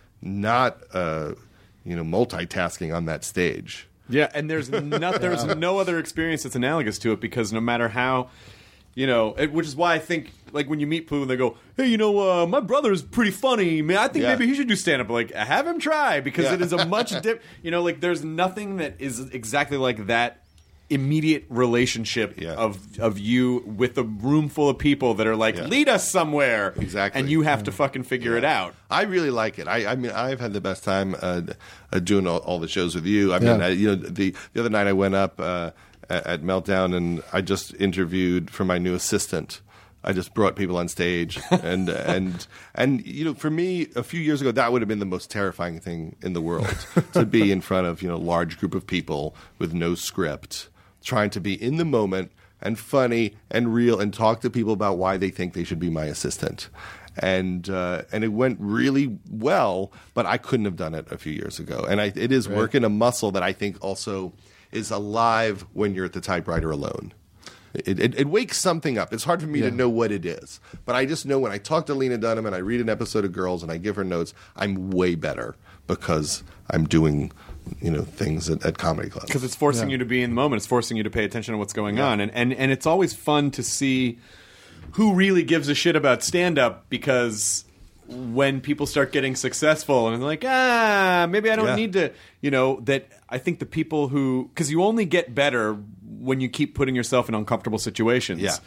not multitasking on that stage. Yeah, and there's no other experience that's analogous to it, because no matter how, you know, which is why I think, like, when you meet people and they go, hey, you know, my brother's pretty funny, man, I think maybe he should do stand-up. Like, have him try, because it is a much you know, like, there's nothing that is exactly like that immediate relationship of you with a room full of people that are like, lead us somewhere. Exactly. And you have to fucking figure it out. I really like it. I mean, I've had the best time doing all the shows with you. I mean, the other night I went up at Meltdown, and I just interviewed for my new assistant. I just brought people on stage, and you know, for me, a few years ago, that would have been the most terrifying thing in the world, to be in front of, you know, a large group of people with no script, trying to be in the moment and funny and real, and talk to people about why they think they should be my assistant. And it went really well, but I couldn't have done it a few years ago. And it is working a muscle that I think also is alive when you're at the typewriter alone. It wakes something up. It's hard for me to know what it is, but I just know when I talk to Lena Dunham and I read an episode of Girls and I give her notes, I'm way better because I'm doing, you know, things at comedy clubs. Because it's forcing you to be in the moment. It's forcing you to pay attention to what's going on. And it's always fun to see who really gives a shit about stand-up, because when people start getting successful and like, maybe I don't need to, you know, that I think the people who, because you only get better when you keep putting yourself in uncomfortable situations. Yeah.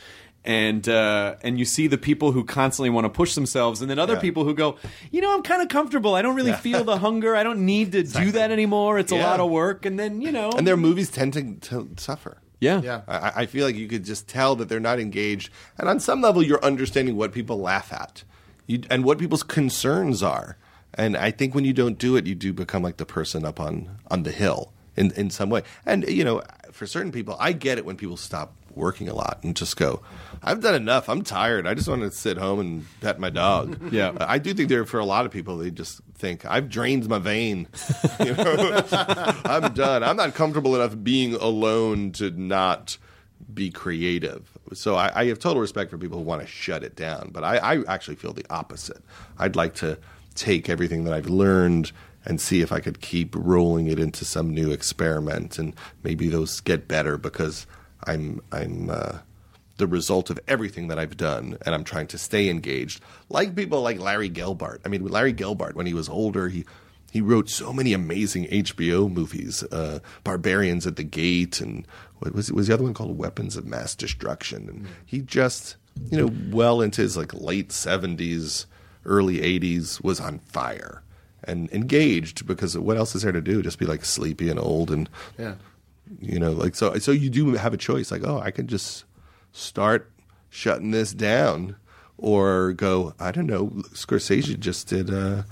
And you see the people who constantly want to push themselves, and then other people who go, you know, I'm kind of comfortable. I don't really feel the hunger. I don't need to do that anymore. It's a lot of work. And then, you know. And their movies tend to suffer. Yeah. I feel like you could just tell that they're not engaged. And on some level, you're understanding what people laugh at and what people's concerns are. And I think when you don't do it, you do become like the person up on the hill in some way. And, you know, for certain people, I get it when people stop working a lot and just go, I've done enough. I'm tired. I just want to sit home and pet my dog. Yeah. I do think for a lot of people, they just think, I've drained my vein. You know? I'm done. I'm not comfortable enough being alone to not be creative. So I have total respect for people who want to shut it down. But I actually feel the opposite. I'd like to take everything that I've learned and see if I could keep rolling it into some new experiment, and maybe those get better because I'm the result of everything that I've done, and I'm trying to stay engaged. Like people like Larry Gelbart. I mean, Larry Gelbart, when he was older, he wrote so many amazing HBO movies, Barbarians at the Gate, and what was the other one called Weapons of Mass Destruction. And he just, you know, well into his like late 70s, early 80s, was on fire and engaged, because what else is there to do? Just be like sleepy and old and you know, like so you do have a choice, like, oh, I can just start shutting this down, or go, I don't know, Scorsese just did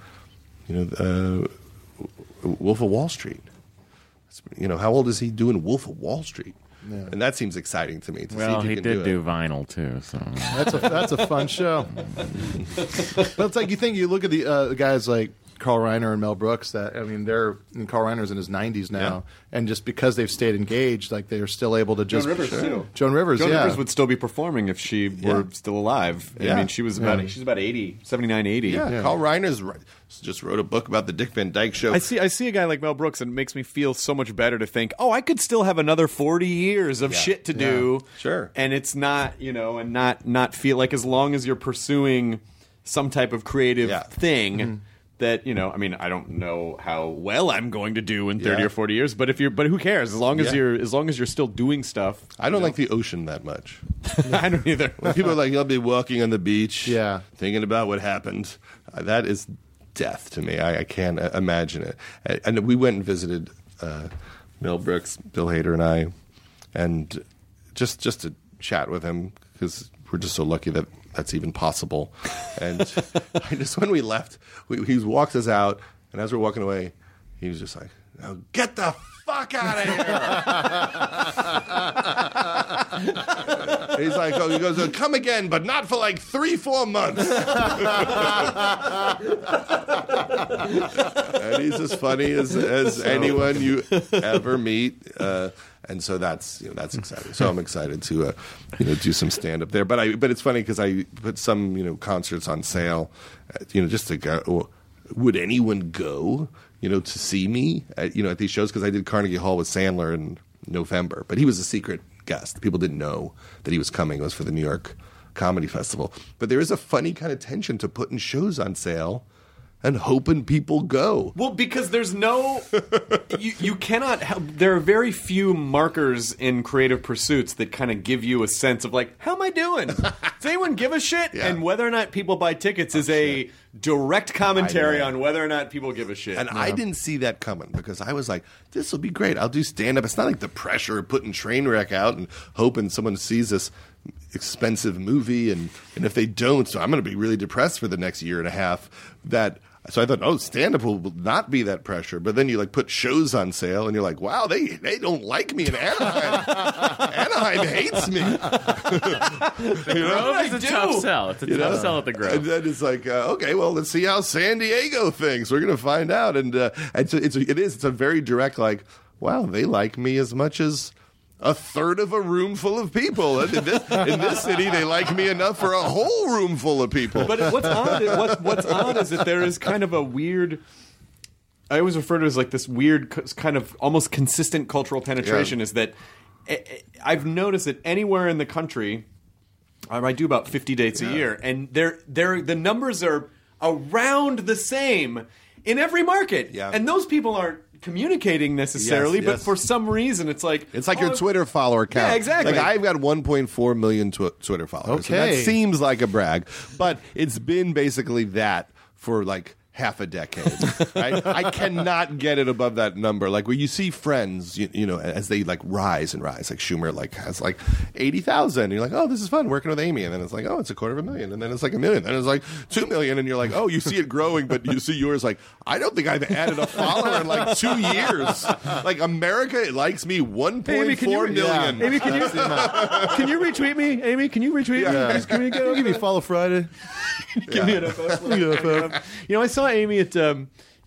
Wolf of Wall Street. You know, how old is he doing Wolf of Wall Street? Yeah. And that seems exciting to me. To see if he can did do Vinyl too, so that's a fun show. But it's like you look at the guys like Carl Reiner and Mel Brooks. That Carl Reiner's in his 90s now, and just because they've stayed engaged, like they're still able to just. Joan Rivers too. Joan Rivers would still be performing if she were still alive. I mean, she's about 80, 79, 80. Yeah. Carl Reiner's just wrote a book about the Dick Van Dyke Show. I see a guy like Mel Brooks, and it makes me feel so much better to think, I could still have another 40 years of shit to do. Sure. And it's not, and not feel like, as long as you're pursuing some type of creative thing that, I don't know how well I'm going to do in 30 or 40 years, but who cares? As long as you're still doing stuff. I don't like the ocean that much. I don't either. When people are like, you'll be walking on the beach, thinking about what happened. That is death to me. I can't imagine it. And we went and visited Mel Brooks, Bill Hader, and I, and just to chat with him, because we're just so lucky that that's even possible. And when we left, he walked us out, and as we're walking away, he was just like, "Now get the fuck out of here!" He's like, he goes, "Come again, but not for like 3-4 months." And he's as funny as anyone you ever meet. And so that's exciting. So I'm excited to do some stand up there. But it's funny because I put some concerts on sale, just to go. Would anyone go to see me at these shows? Because I did Carnegie Hall with Sandler in November, but he was a secret guest. People didn't know that he was coming. It was for the New York Comedy Festival. But there is a funny kind of tension to putting shows on sale and hoping people go. Well, because there's no... you cannot... There are very few markers in creative pursuits that kind of give you a sense of, like, how am I doing? Does anyone give a shit? Yeah. And whether or not people buy tickets is a direct commentary on whether or not people give a shit. And I didn't see that coming, because I was like, this will be great. I'll do stand-up. It's not like the pressure of putting Trainwreck out and hoping someone sees this expensive movie. And if they don't, so I'm going to be really depressed for the next year and a half. So I thought, stand-up will not be that pressure. But then you put shows on sale, and you're like, wow, they don't like me in Anaheim. Anaheim hates me. Grove is a tough sell. It's a tough sell at the Grove. And then it's like, okay, well, let's see how San Diego thinks. We're going to find out. And so it's a very direct, like, wow, they like me as much as a third of a room full of people. In this city, they like me enough for a whole room full of people. But what's odd is that there is kind of a weird... I always refer to it as like this weird kind of almost consistent cultural penetration, is that I've noticed that anywhere in the country, I do about 50 dates a year, and the numbers are around the same in every market. Yeah. And those people aren't communicating necessarily, but for some reason it's like your Twitter follower count. Yeah, exactly. Like I've got 1.4 million Twitter followers. Okay, that seems like a brag, but it's been basically that for like half a decade. Right? I cannot get it above that number. Like where you see Friends, as they like rise and rise. Like Schumer has like 80,000. You're like, oh, this is fun working with Amy, and then it's like, oh, it's 250,000, and then it's like 1 million, then it's like 2 million, and you're like, oh, you see it growing, but you see yours like, I don't think I've added a follower in like 2 years. Like America likes me 1.4 million. Yeah. Amy, can you retweet me? Amy, can you retweet me? Can you give me Follow Friday? Give me an FF. I saw Amy at the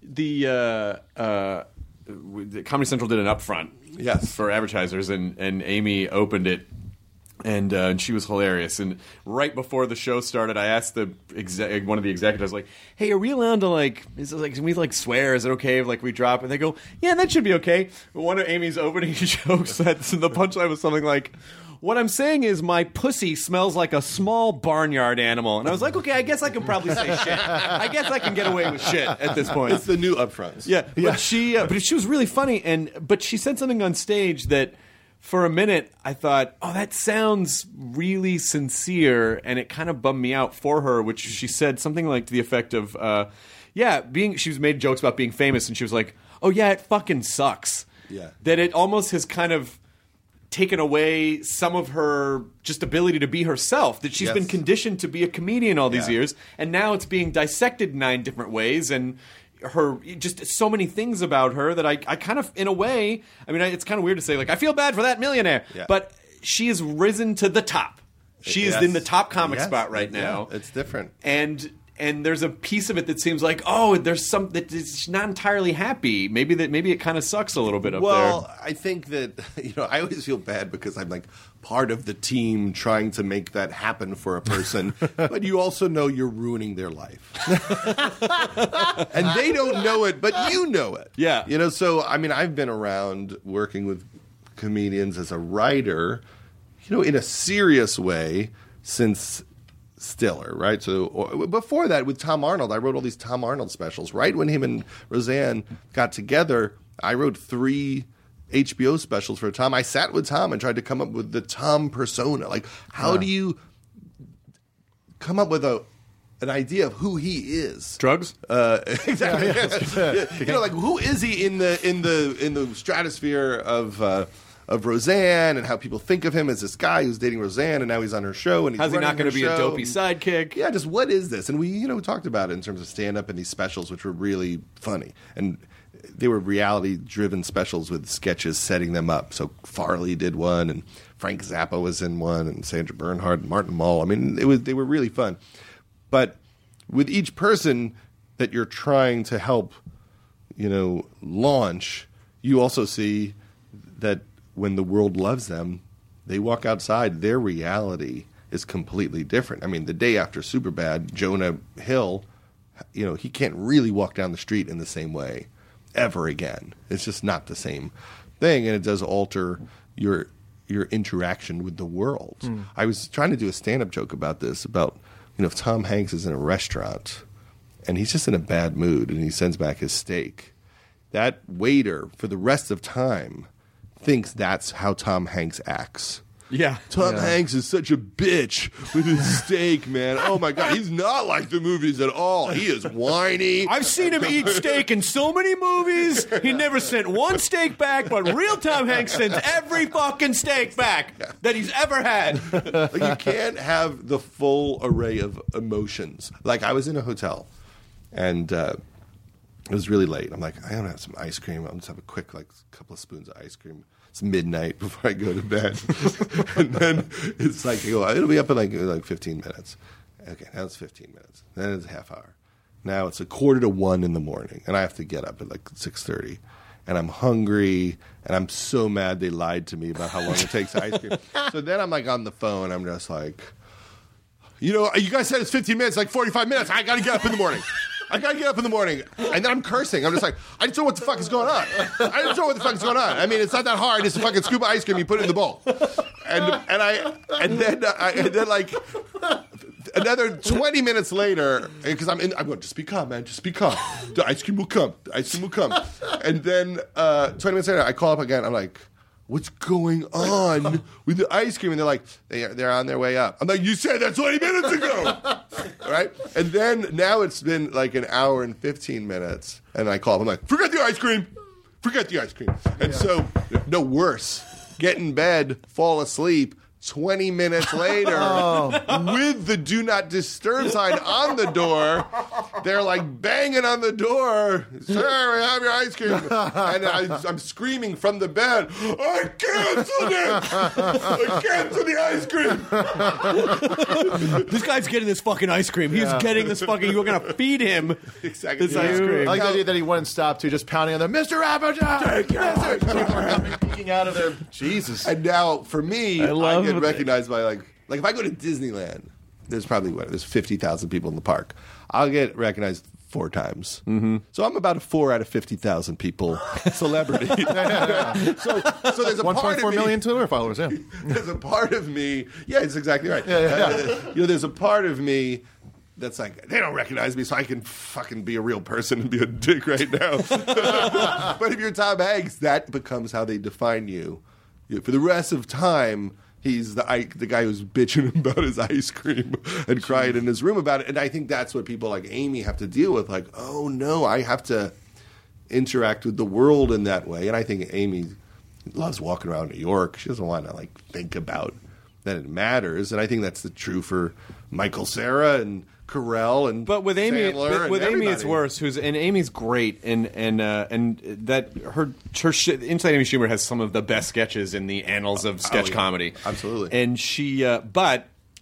Comedy Central did an upfront for advertisers, and Amy opened it, and she was hilarious. And right before the show started, I asked one of the executives, like, "Hey, are we allowed to can we swear? Is it okay if we drop?" And they go, "Yeah, that should be okay." But one of Amy's opening jokes, the punchline was something like, "What I'm saying is my pussy smells like a small barnyard animal." And I was like, okay, I guess I can probably say shit. I guess I can get away with shit at this point. It's the new upfronts. Yeah. But she was really funny, but she said something on stage that for a minute I thought, oh, that sounds really sincere, and it kind of bummed me out for her, which she said something like to the effect of, she was made jokes about being famous, and she was like, oh yeah, it fucking sucks. Yeah. That it almost has kind of taken away some of her just ability to be herself, that she's been conditioned to be a comedian all these years, and now it's being dissected 9 different ways, and her just so many things about her that I kind of, in a way, it's kind of weird to say, like, I feel bad for that millionaire, but she has risen to the top. She is in the top comic spot right now. It's different. And and there's a piece of it that seems like, oh, there's some that it's not entirely happy. Maybe it kind of sucks a little bit up there. Well, I think that I always feel bad because I'm like part of the team trying to make that happen for a person, but you also know you're ruining their life, and they don't know it, but you know it. Yeah, So I mean, I've been around working with comedians as a writer, in a serious way since Stiller, right? So before that, with Tom Arnold, I wrote all these Tom Arnold specials. Right when him and Roseanne got together, I wrote 3 HBO specials for Tom. I sat with Tom and tried to come up with the Tom persona. Like, how do you come up with an idea of who he is? Drugs? Exactly. Yeah. Like who is he in the stratosphere of Roseanne, and how people think of him as this guy who's dating Roseanne, and now he's on her show, and he's how's he not going to be a dopey sidekick? Yeah, just what is this? And we, talked about it in terms of stand-up and these specials, which were really funny, and they were reality-driven specials with sketches setting them up. So Farley did one, and Frank Zappa was in one, and Sandra Bernhard, and Martin Mull. I mean, they were really fun. But with each person that you're trying to help, launch, you also see that when the world loves them, they walk outside, their reality is completely different. I mean, the day after Superbad, Jonah Hill, he can't really walk down the street in the same way ever again. It's just not the same thing, and it does alter your interaction with the world. I was trying to do a stand-up joke about this, about, if Tom Hanks is in a restaurant and he's just in a bad mood and he sends back his steak, that waiter, for the rest of time, thinks that's how Tom Hanks acts. Yeah. Tom Hanks is such a bitch with his steak, man. Oh, my God. He's not like the movies at all. He is whiny. I've seen him eat steak in so many movies. He never sent one steak back, but real Tom Hanks sends every fucking steak back that he's ever had. Like, you can't have the full array of emotions. Like, I was in a hotel, and it was really late. I'm like, I want to have some ice cream. I'll just have a quick, couple of spoons of ice cream. It's midnight before I go to bed. And then it's like, it'll be up in like 15 minutes. Okay, now it's 15 minutes. Then it's a half hour. Now it's 1:45 in the morning, and I have to get up at 6:30. And I'm hungry, and I'm so mad they lied to me about how long it takes ice cream. So then I'm on the phone. I'm just like, you guys said it's 15 minutes, 45 minutes. I got to get up in the morning. I got to get up in the morning. And then I'm cursing. I'm just like, I just don't know what the fuck is going on. I just don't know what the fuck is going on. I mean, it's not that hard. It's a fucking scoop of ice cream. You put it in the bowl. And then another 20 minutes later, because I'm going, just be calm, man. Just be calm. The ice cream will come. The ice cream will come. And then 20 minutes later, I call up again. I'm like, what's going on with the ice cream? And they're like, they're on their way up. I'm like, you said that 20 minutes ago. Right? And then now it's been an hour and 15 minutes. And I call them. I'm like, forget the ice cream. Forget the ice cream. And so, no worse. Get in bed, fall asleep. 20 minutes later, with the do not disturb sign on the door, they're banging on the door. Sir, we have your ice cream. And I'm screaming from the bed, I canceled it! I canceled the ice cream! This guy's getting this fucking ice cream. He's getting this fucking, you're going to feed him this ice cream. I like the idea that he wouldn't stop to just pounding on them, Mr. Applejack! Peeking out of there. Jesus. And now, for me, I get recognized by if I go to Disneyland, there's probably there's 50,000 people in the park. I'll get recognized 4 times. Mm-hmm. So I'm about a 4 out of 50,000 people celebrity. So there's a 1.4 million Twitter followers. Yeah, there's a part of me. Yeah, it's exactly right. There's a part of me that's they don't recognize me, so I can fucking be a real person and be a dick right now. But if you're Tom Hanks, that becomes how they define you. For the rest of time, he's the guy who's bitching about his ice cream and crying in his room about it. And I think that's what people like Amy have to deal with. Oh, no, I have to interact with the world in that way. And I think Amy loves walking around New York. She doesn't want to, think about that it matters. And I think that's true for Michael Cera and Carell and but with Amy, Sandler with and Amy, it's worse. And Amy's great, and that her Inside Amy Schumer has some of the best sketches in the annals of sketch comedy. Absolutely. And she, but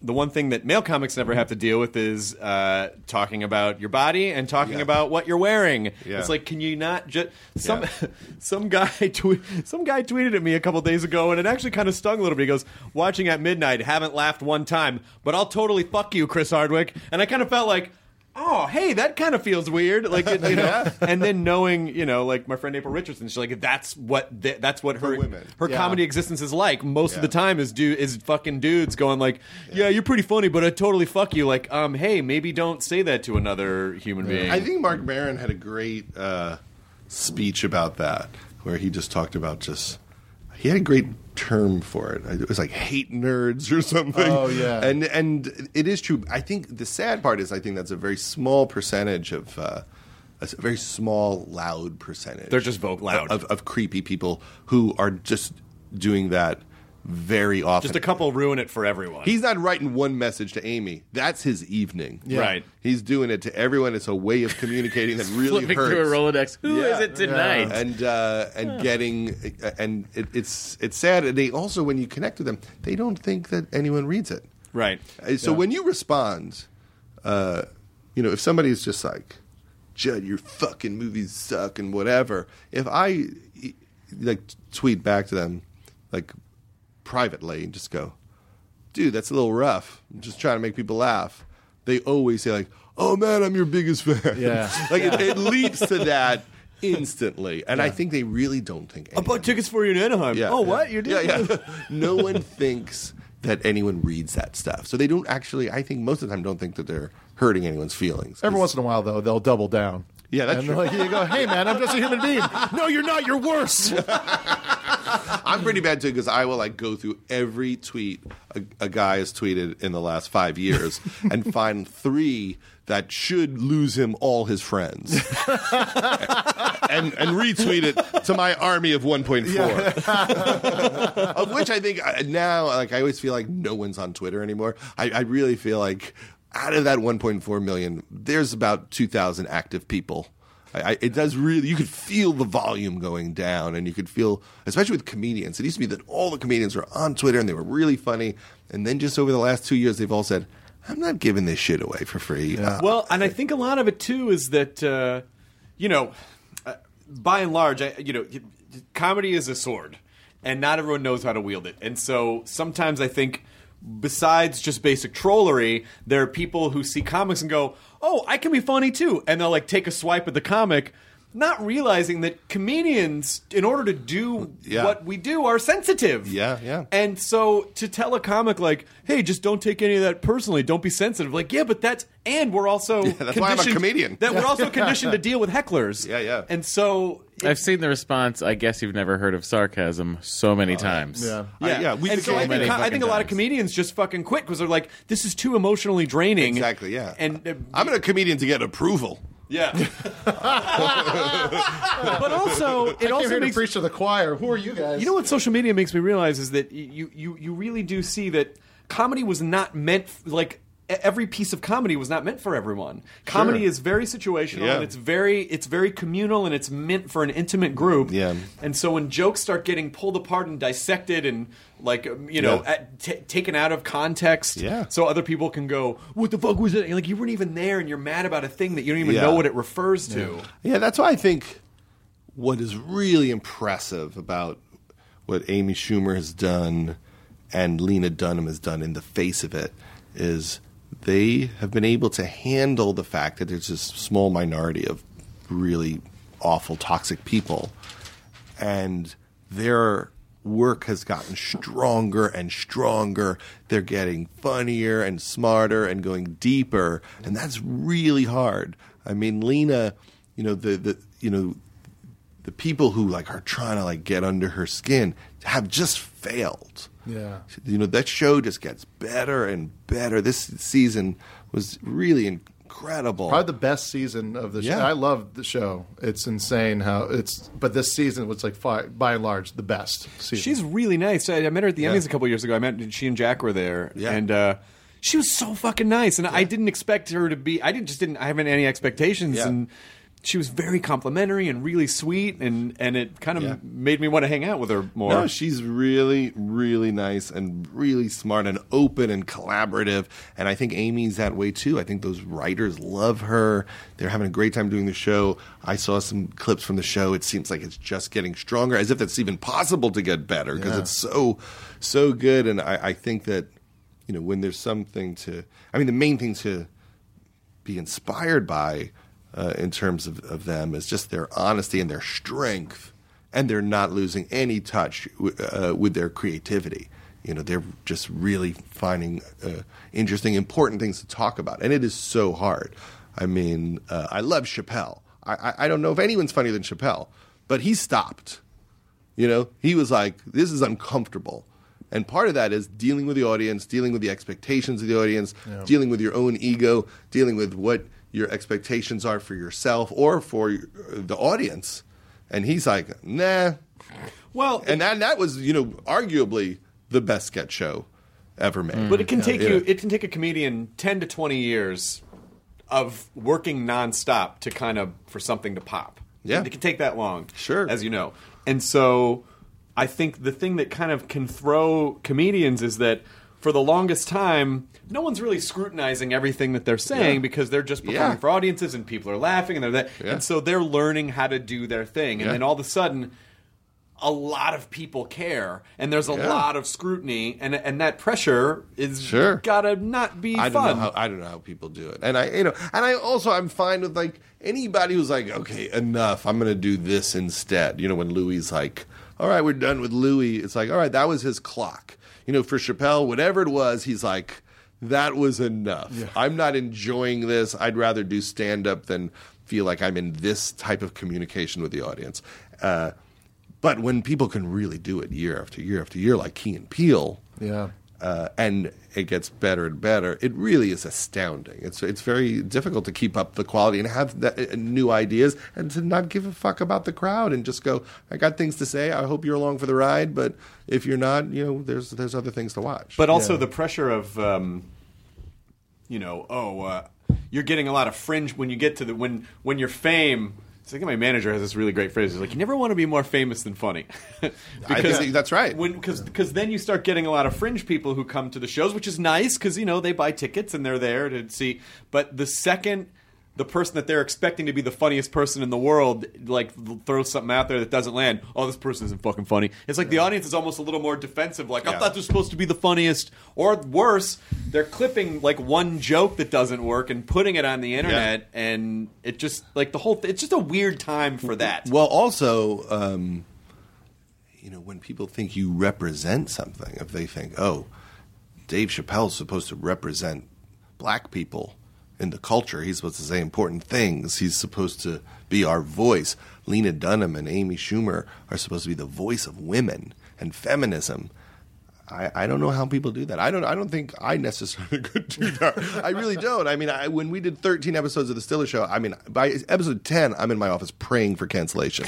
the one thing that male comics never have to deal with is talking about your body and talking about what you're wearing. Yeah. It's like, can you not just some guy tweeted at me a couple days ago, and it actually kind of stung a little bit. He goes, "Watching at midnight, haven't laughed one time, but I'll totally fuck you, Chris Hardwick." And I kind of felt like, oh, hey, that kind of feels weird, like you know. And then knowing, you know, like my friend April Richardson, she's like, that's what her comedy existence is like. Most of the time is fucking dudes going like, yeah, you're pretty funny, but I'd totally fuck you. Like, hey, maybe don't say that to another human being. I think Mark Maron had a great speech about that, where he just talked about he had a great term for it. It was like hate nerds or something. Oh, yeah. And it is true. I think the sad part is I think that's a very small percentage of a very small, loud percentage. They're just loud. Of creepy people who are just doing that very often. Just a couple ruin it for everyone. He's not writing one message to Amy. That's his evening. Yeah. Right. He's doing it to everyone. It's a way of communicating that really Flipping hurts. through a Rolodex. Who is it tonight? And getting and it's sad. And they also, when you connect with them, they don't think that anyone reads it. Right. So when you respond, if somebody's just like, "Judd, your fucking movies suck" and whatever, if I tweet back to them privately and just go, "Dude, that's a little rough. I'm just trying to make people laugh," they always say like, "Oh man, I'm your biggest fan." Yeah. It leads to that instantly. And I think they really don't think I bought tickets for you in Anaheim. Yeah. Oh, what? You did? Yeah. No one thinks that anyone reads that stuff. So they don't actually, I think most of the time, don't think that they're hurting anyone's feelings. Every once in a while, though, they'll double down. Yeah, that's true. You go, "Hey, man, I'm just a human being." "No, you're not. You're worse." I'm pretty bad, too, because I will go through every tweet a guy has tweeted in the last 5 years and find 3 that should lose him all his friends. and retweet it to my army of 1.4. Of which I think now, I always feel like no one's on Twitter anymore. I really feel like out of that 1.4 million, there's about 2,000 active people. It does really, you could feel the volume going down, and you could feel, especially with comedians, it used to be that all the comedians were on Twitter and they were really funny, and then just over the last 2 years, they've all said, "I'm not giving this shit away for free." Yeah. Well, and I think a lot of it too is that, by and large, comedy is a sword, and not everyone knows how to wield it, and so sometimes I think, besides just basic trollery, there are people who see comics and go, "Oh, I can be funny too," and they'll take a swipe at the comic, not realizing that comedians, in order to do what we do, are sensitive. Yeah. And so to tell a comic like, "Hey, just don't take any of that personally, don't be sensitive," but and we're also that's why I'm a comedian. That we're also conditioned to deal with hecklers. Yeah. And so I've seen the response, "I guess you've never heard of sarcasm," so many times. I think a lot of comedians just fucking quit because they're like, "This is too emotionally draining." Exactly, yeah. And I'm a comedian to get approval. Yeah. But also, it came also here makes to preach to the choir. Who are you guys? You know what social media makes me realize is that you really do see that comedy was not meant every piece of comedy was not meant for everyone. Comedy is very situational and it's very communal, and it's meant for an intimate group. Yeah. And so when jokes start getting pulled apart and dissected and taken out of context, so other people can go, "What the fuck was it?" Like, you weren't even there, and you're mad about a thing that you don't even know what it refers to. Yeah, that's why I think what is really impressive about what Amy Schumer has done and Lena Dunham has done in the face of it is they have been able to handle the fact that there's this small minority of really awful, toxic people, and their work has gotten stronger and stronger. They're getting funnier and smarter and going deeper, and that's really hard. I mean, Lena, the people who are trying to get under her skin have just failed. Yeah. That show just gets better and better. This season was really incredible. Probably the best season of the show. I love the show. It's insane but this season was by and large the best season. She's really nice. I met her at the Emmys a couple years ago. She and Jack were there. Yeah. And she was so fucking nice. And I didn't expect her to be, I haven't any expectations. Yeah. And she was very complimentary and really sweet, and it kind of made me want to hang out with her more. No, she's really, really nice and really smart and open and collaborative. And I think Amy's that way too. I think those writers love her. They're having a great time doing the show. I saw some clips from the show. It seems like it's just getting stronger, as if it's even possible to get better because it's so good. And I think that, when there's something the main thing to be inspired by in terms of them is just their honesty and their strength, and they're not losing any touch with their creativity. They're just really finding interesting, important things to talk about, and it is so hard. I love Chappelle. I don't know if anyone's funnier than Chappelle, but he stopped. He was like, this is uncomfortable. And part of that is dealing with the audience, dealing with the expectations of the audience, dealing with your own ego, dealing with what your expectations are for yourself or for the audience. And he's like, nah. Well, and that was, arguably the best sketch show ever made. But it can take it can take a comedian 10 to 20 years of working nonstop to kind of for something to pop. Yeah. It can take that long. Sure. As you know. And so I think the thing that kind of can throw comedians is that for the longest time, no one's really scrutinizing everything that they're saying because they're just performing for audiences and people are laughing and they're that. And so they're learning how to do their thing. And then all of a sudden, a lot of people care and there's a lot of scrutiny and that pressure is gotta not be fun. I don't know how people do it. And I'm fine with like anybody who's like, okay, enough, I'm gonna do this instead. When Louis like, all right, we're done with Louis, it's like, all right, that was his clock. For Chappelle, whatever it was, he's like, that was enough. Yeah. I'm not enjoying this. I'd rather do stand-up than feel like I'm in this type of communication with the audience. But when people can really do it year after year after year, like Key and Peele, and it gets better and better, it really is astounding. It's very difficult to keep up the quality and have new ideas and to not give a fuck about the crowd and just go, I got things to say. I hope you're along for the ride, but if you're not, there's other things to watch. But also the pressure of, you're getting a lot of fringe when you get to when you're fame. I think my manager has this really great phrase. He's like, you never want to be more famous than funny. I think that's right. Because then you start getting a lot of fringe people who come to the shows, which is nice because, they buy tickets and they're there to see. But the second the person that they're expecting to be the funniest person in the world, like, throws something out there that doesn't land, oh, this person isn't fucking funny. It's like the audience is almost a little more defensive, like, I thought they're supposed to be the funniest. Or worse, they're clipping, like, one joke that doesn't work and putting it on the internet, and it just, like, it's just a weird time for that. Well, also, when people think you represent something, if they think, oh, Dave Chappelle's supposed to represent black people in the culture. He's supposed to say important things. He's supposed to be our voice. Lena Dunham and Amy Schumer are supposed to be the voice of women and feminism. I don't know how people do that. I don't think I necessarily could do that. I really don't. I mean, when we did 13 episodes of The Stiller Show, I mean, by episode 10, I'm in my office praying for cancellation.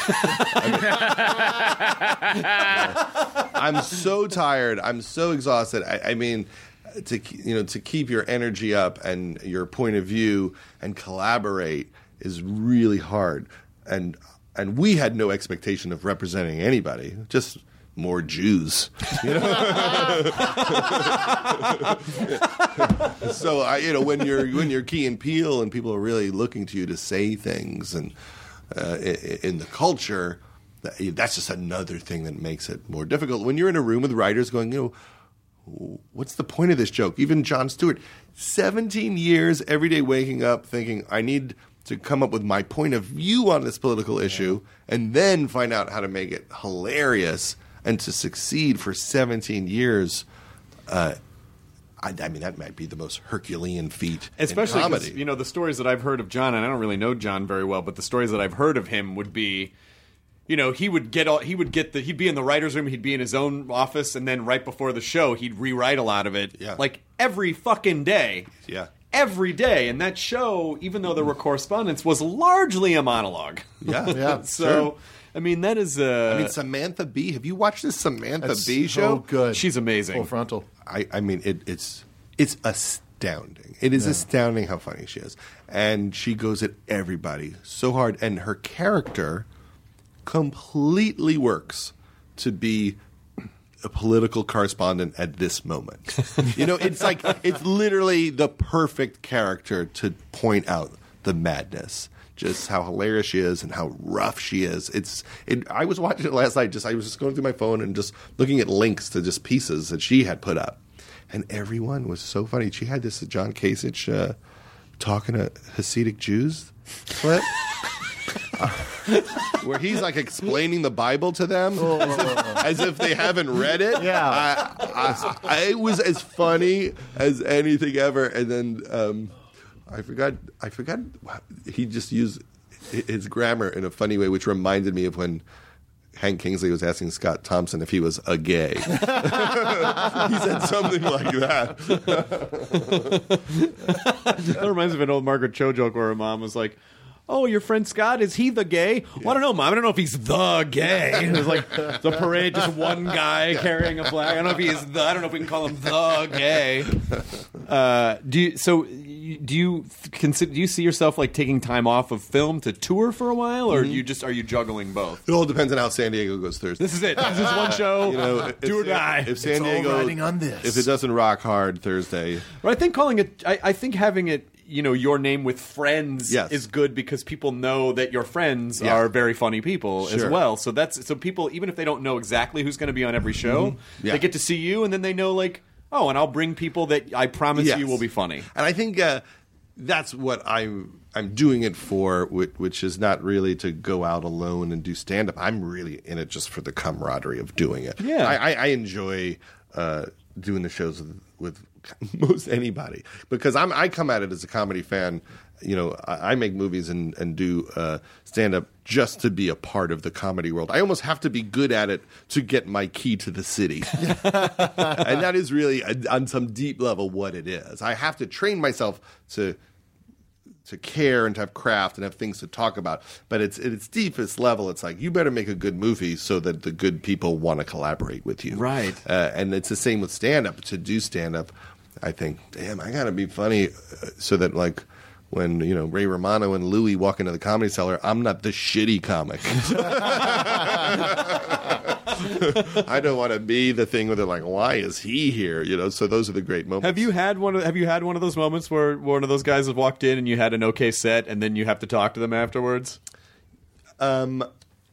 I'm so tired. I'm so exhausted. I mean, to keep your energy up and your point of view and collaborate is really hard. And we had no expectation of representing anybody, just more Jews. So when you're Key and Peele and people are really looking to you to say things and in the culture, that's just another thing that makes it more difficult. When you're in a room with writers going, what's the point of this joke? Even Jon Stewart, 17 years every day waking up thinking, I need to come up with my point of view on this political issue and then find out how to make it hilarious and to succeed for 17 years. I mean, that might be the most Herculean feat especially in comedy. Because, the stories that I've heard of John, and I don't really know John very well, but the stories that I've heard of him would be, he'd be in the writer's room, he'd be in his own office, and then right before the show, he'd rewrite a lot of it, like every fucking day. Yeah. Every day. And that show, even though there were correspondence, was largely a monologue. Yeah. So, sure. I mean, that is... Samantha Bee. Have you watched this Bee show? So good. She's amazing. Full frontal. I mean, it's astounding. astounding. It is astounding how funny she is. And she goes at everybody so hard. And her character completely works to be a political correspondent at this moment. It's literally the perfect character to point out the madness. Just how hilarious she is and how rough she is. I was watching it last night. I was just going through my phone and just looking at links to just pieces that she had put up, and everyone was so funny. She had this John Kasich talking to Hasidic Jews clip. Where he's like explaining the Bible to them as if they haven't read it. Yeah, it was as funny as anything ever. And then I forgot. He just used his grammar in a funny way, which reminded me of when Hank Kingsley was asking Scott Thompson if he was a gay. He said something like that. That reminds me of an old Margaret Cho joke where her mom was like, "Oh, your friend Scott, is he the gay?" Well, I don't know, Mom. I don't know if he's the gay. And it was like the parade, just one guy carrying a flag. I don't know if he's the. I don't know if we can call him the gay. Do you see yourself like taking time off of film to tour for a while, or are you juggling both? It all depends on how San Diego goes Thursday. This is it. This is one show. Do or die. If San Diego, riding on this. If it doesn't rock hard Thursday, but I think I think having it, your name with friends is good because people know that your friends are very funny people as well. So people, even if they don't know exactly who's going to be on every show, they get to see you, and then they know like, oh, and I'll bring people that I promise you will be funny. And I think that's what I'm doing it for, which is not really to go out alone and do stand-up. I'm really in it just for the camaraderie of doing it. Yeah. I enjoy doing the shows with most anybody because I come at it as a comedy fan. I make movies and do stand-up just to be a part of the comedy world. I almost have to be good at it to get my key to the city. And that is really, on some deep level, what it is. I have to train myself to care and to have craft and have things to talk about. But at its deepest level, it's like, you better make a good movie so that the good people want to collaborate with you. Right. And it's the same with stand-up. To do stand-up, I think, damn, I got to be funny so that, like, when, Ray Romano and Louis walk into the Comedy Cellar, I'm not the shitty comic. I don't want to be the thing where they're like, why is he here? So those are the great moments. Have you had one of those moments where one of those guys has walked in and you had an okay set and then you have to talk to them afterwards? I'm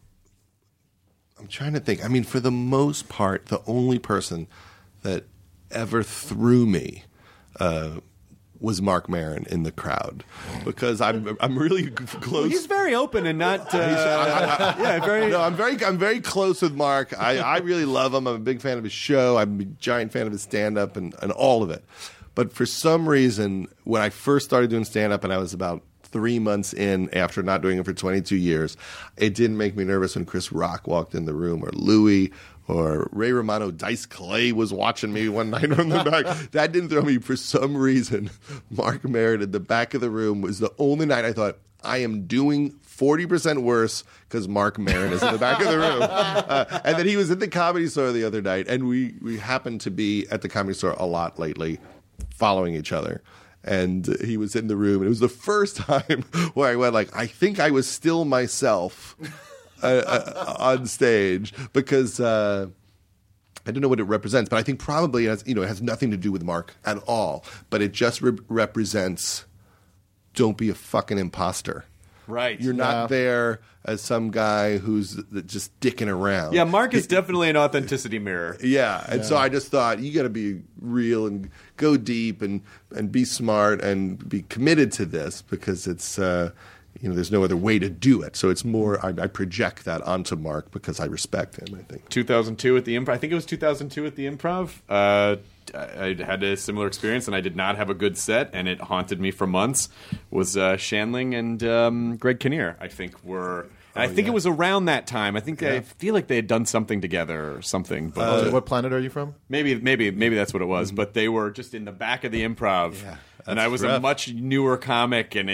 trying to think. I mean, for the most part, the only person that ever threw me was Marc Maron in the crowd because I'm really close. Well, he's very open and not. I'm very close with Marc. I really love him. I'm a big fan of his show. I'm a giant fan of his stand-up and all of it. But for some reason, when I first started doing stand-up and I was about 3 months in after not doing it for 22 years, it didn't make me nervous when Chris Rock walked in the room or Louis or Ray Romano. Dice Clay was watching me one night from the back. That didn't throw me. For some reason, Marc Maron in the back of the room was the only night I thought, I am doing 40% worse because Marc Maron is in the back of the room. And then he was at the Comedy Store the other night, and we happened to be at the Comedy Store a lot lately, following each other. And he was in the room, and it was the first time where I went like, I think I was still myself on stage because I don't know what it represents, but I think probably it has nothing to do with Marc at all. But it just represents, don't be a fucking imposter. Right. You're not there as some guy who's just dicking around. Yeah, Marc is definitely an authenticity mirror. Yeah, and so I just thought, you got to be real and go deep and be smart and be committed to this because it's there's no other way to do it. So it's more, I project that onto Marc because I respect him, I think. 2002 at the Improv. I think it was 2002 at the Improv. I had a similar experience, and I did not have a good set, and it haunted me for months. Was Shandling and Greg Kinnear, I think, were... And I think it was around that time. I think I feel like they had done something together or something. But what planet are you from? Maybe that's what it was. But they were just in the back of the Improv. Yeah. And I was a much newer comic, and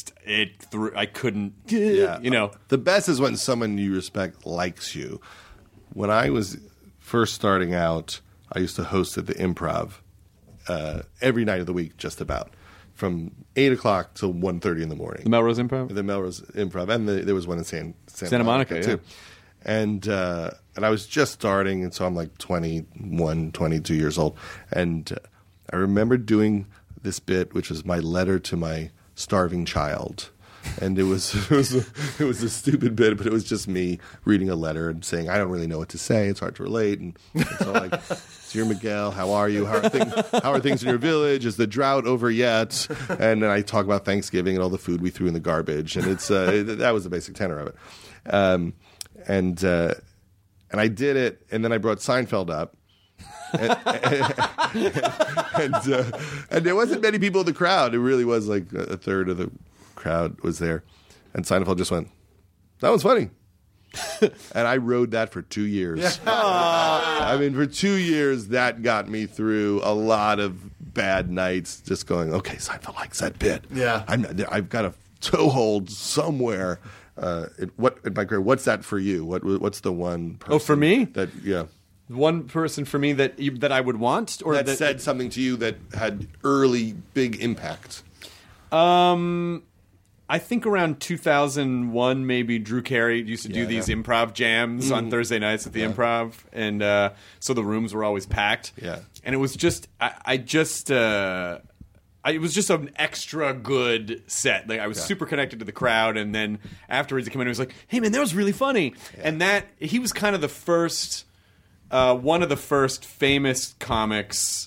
I couldn't, The best is when someone you respect likes you. When I was first starting out, I used to host at the Improv, every night of the week, just about. From 8 o'clock till 1:30 in the morning. The Melrose Improv? The Melrose Improv. And there was one in Santa Monica, too. And I was just starting, and so I'm like 21, 22 years old. And I remember doing this bit, which was my letter to my starving child. And it was a stupid bit, but it was just me reading a letter and saying, I don't really know what to say. It's hard to relate. And so like, Dear Miguel, how are you? How are things in your village? Is the drought over yet? And then I talk about Thanksgiving and all the food we threw in the garbage. And it's that was the basic tenor of it. And I did it, and then I brought Seinfeld up. And there wasn't many people in the crowd. It really was like a third of the crowd was there. And Seinfeld just went, that was funny. And I rode that for 2 years. I mean, for 2 years, that got me through a lot of bad nights just going, okay, Seinfeld likes that bit. Yeah. I've got a toehold somewhere. In my career, what's that for you? What's the one person? Oh, for me? One person for me that I would want, or that said something to you that had early big impact. I think around 2001, maybe Drew Carey used to do these improv jams on Thursday nights at the Improv, and so the rooms were always packed. Yeah, and it was just it was just an extra good set. Like I was super connected to the crowd, and then afterwards he came in and was like, "Hey man, that was really funny." Yeah. And that he was kind of the first, one of the first famous comics.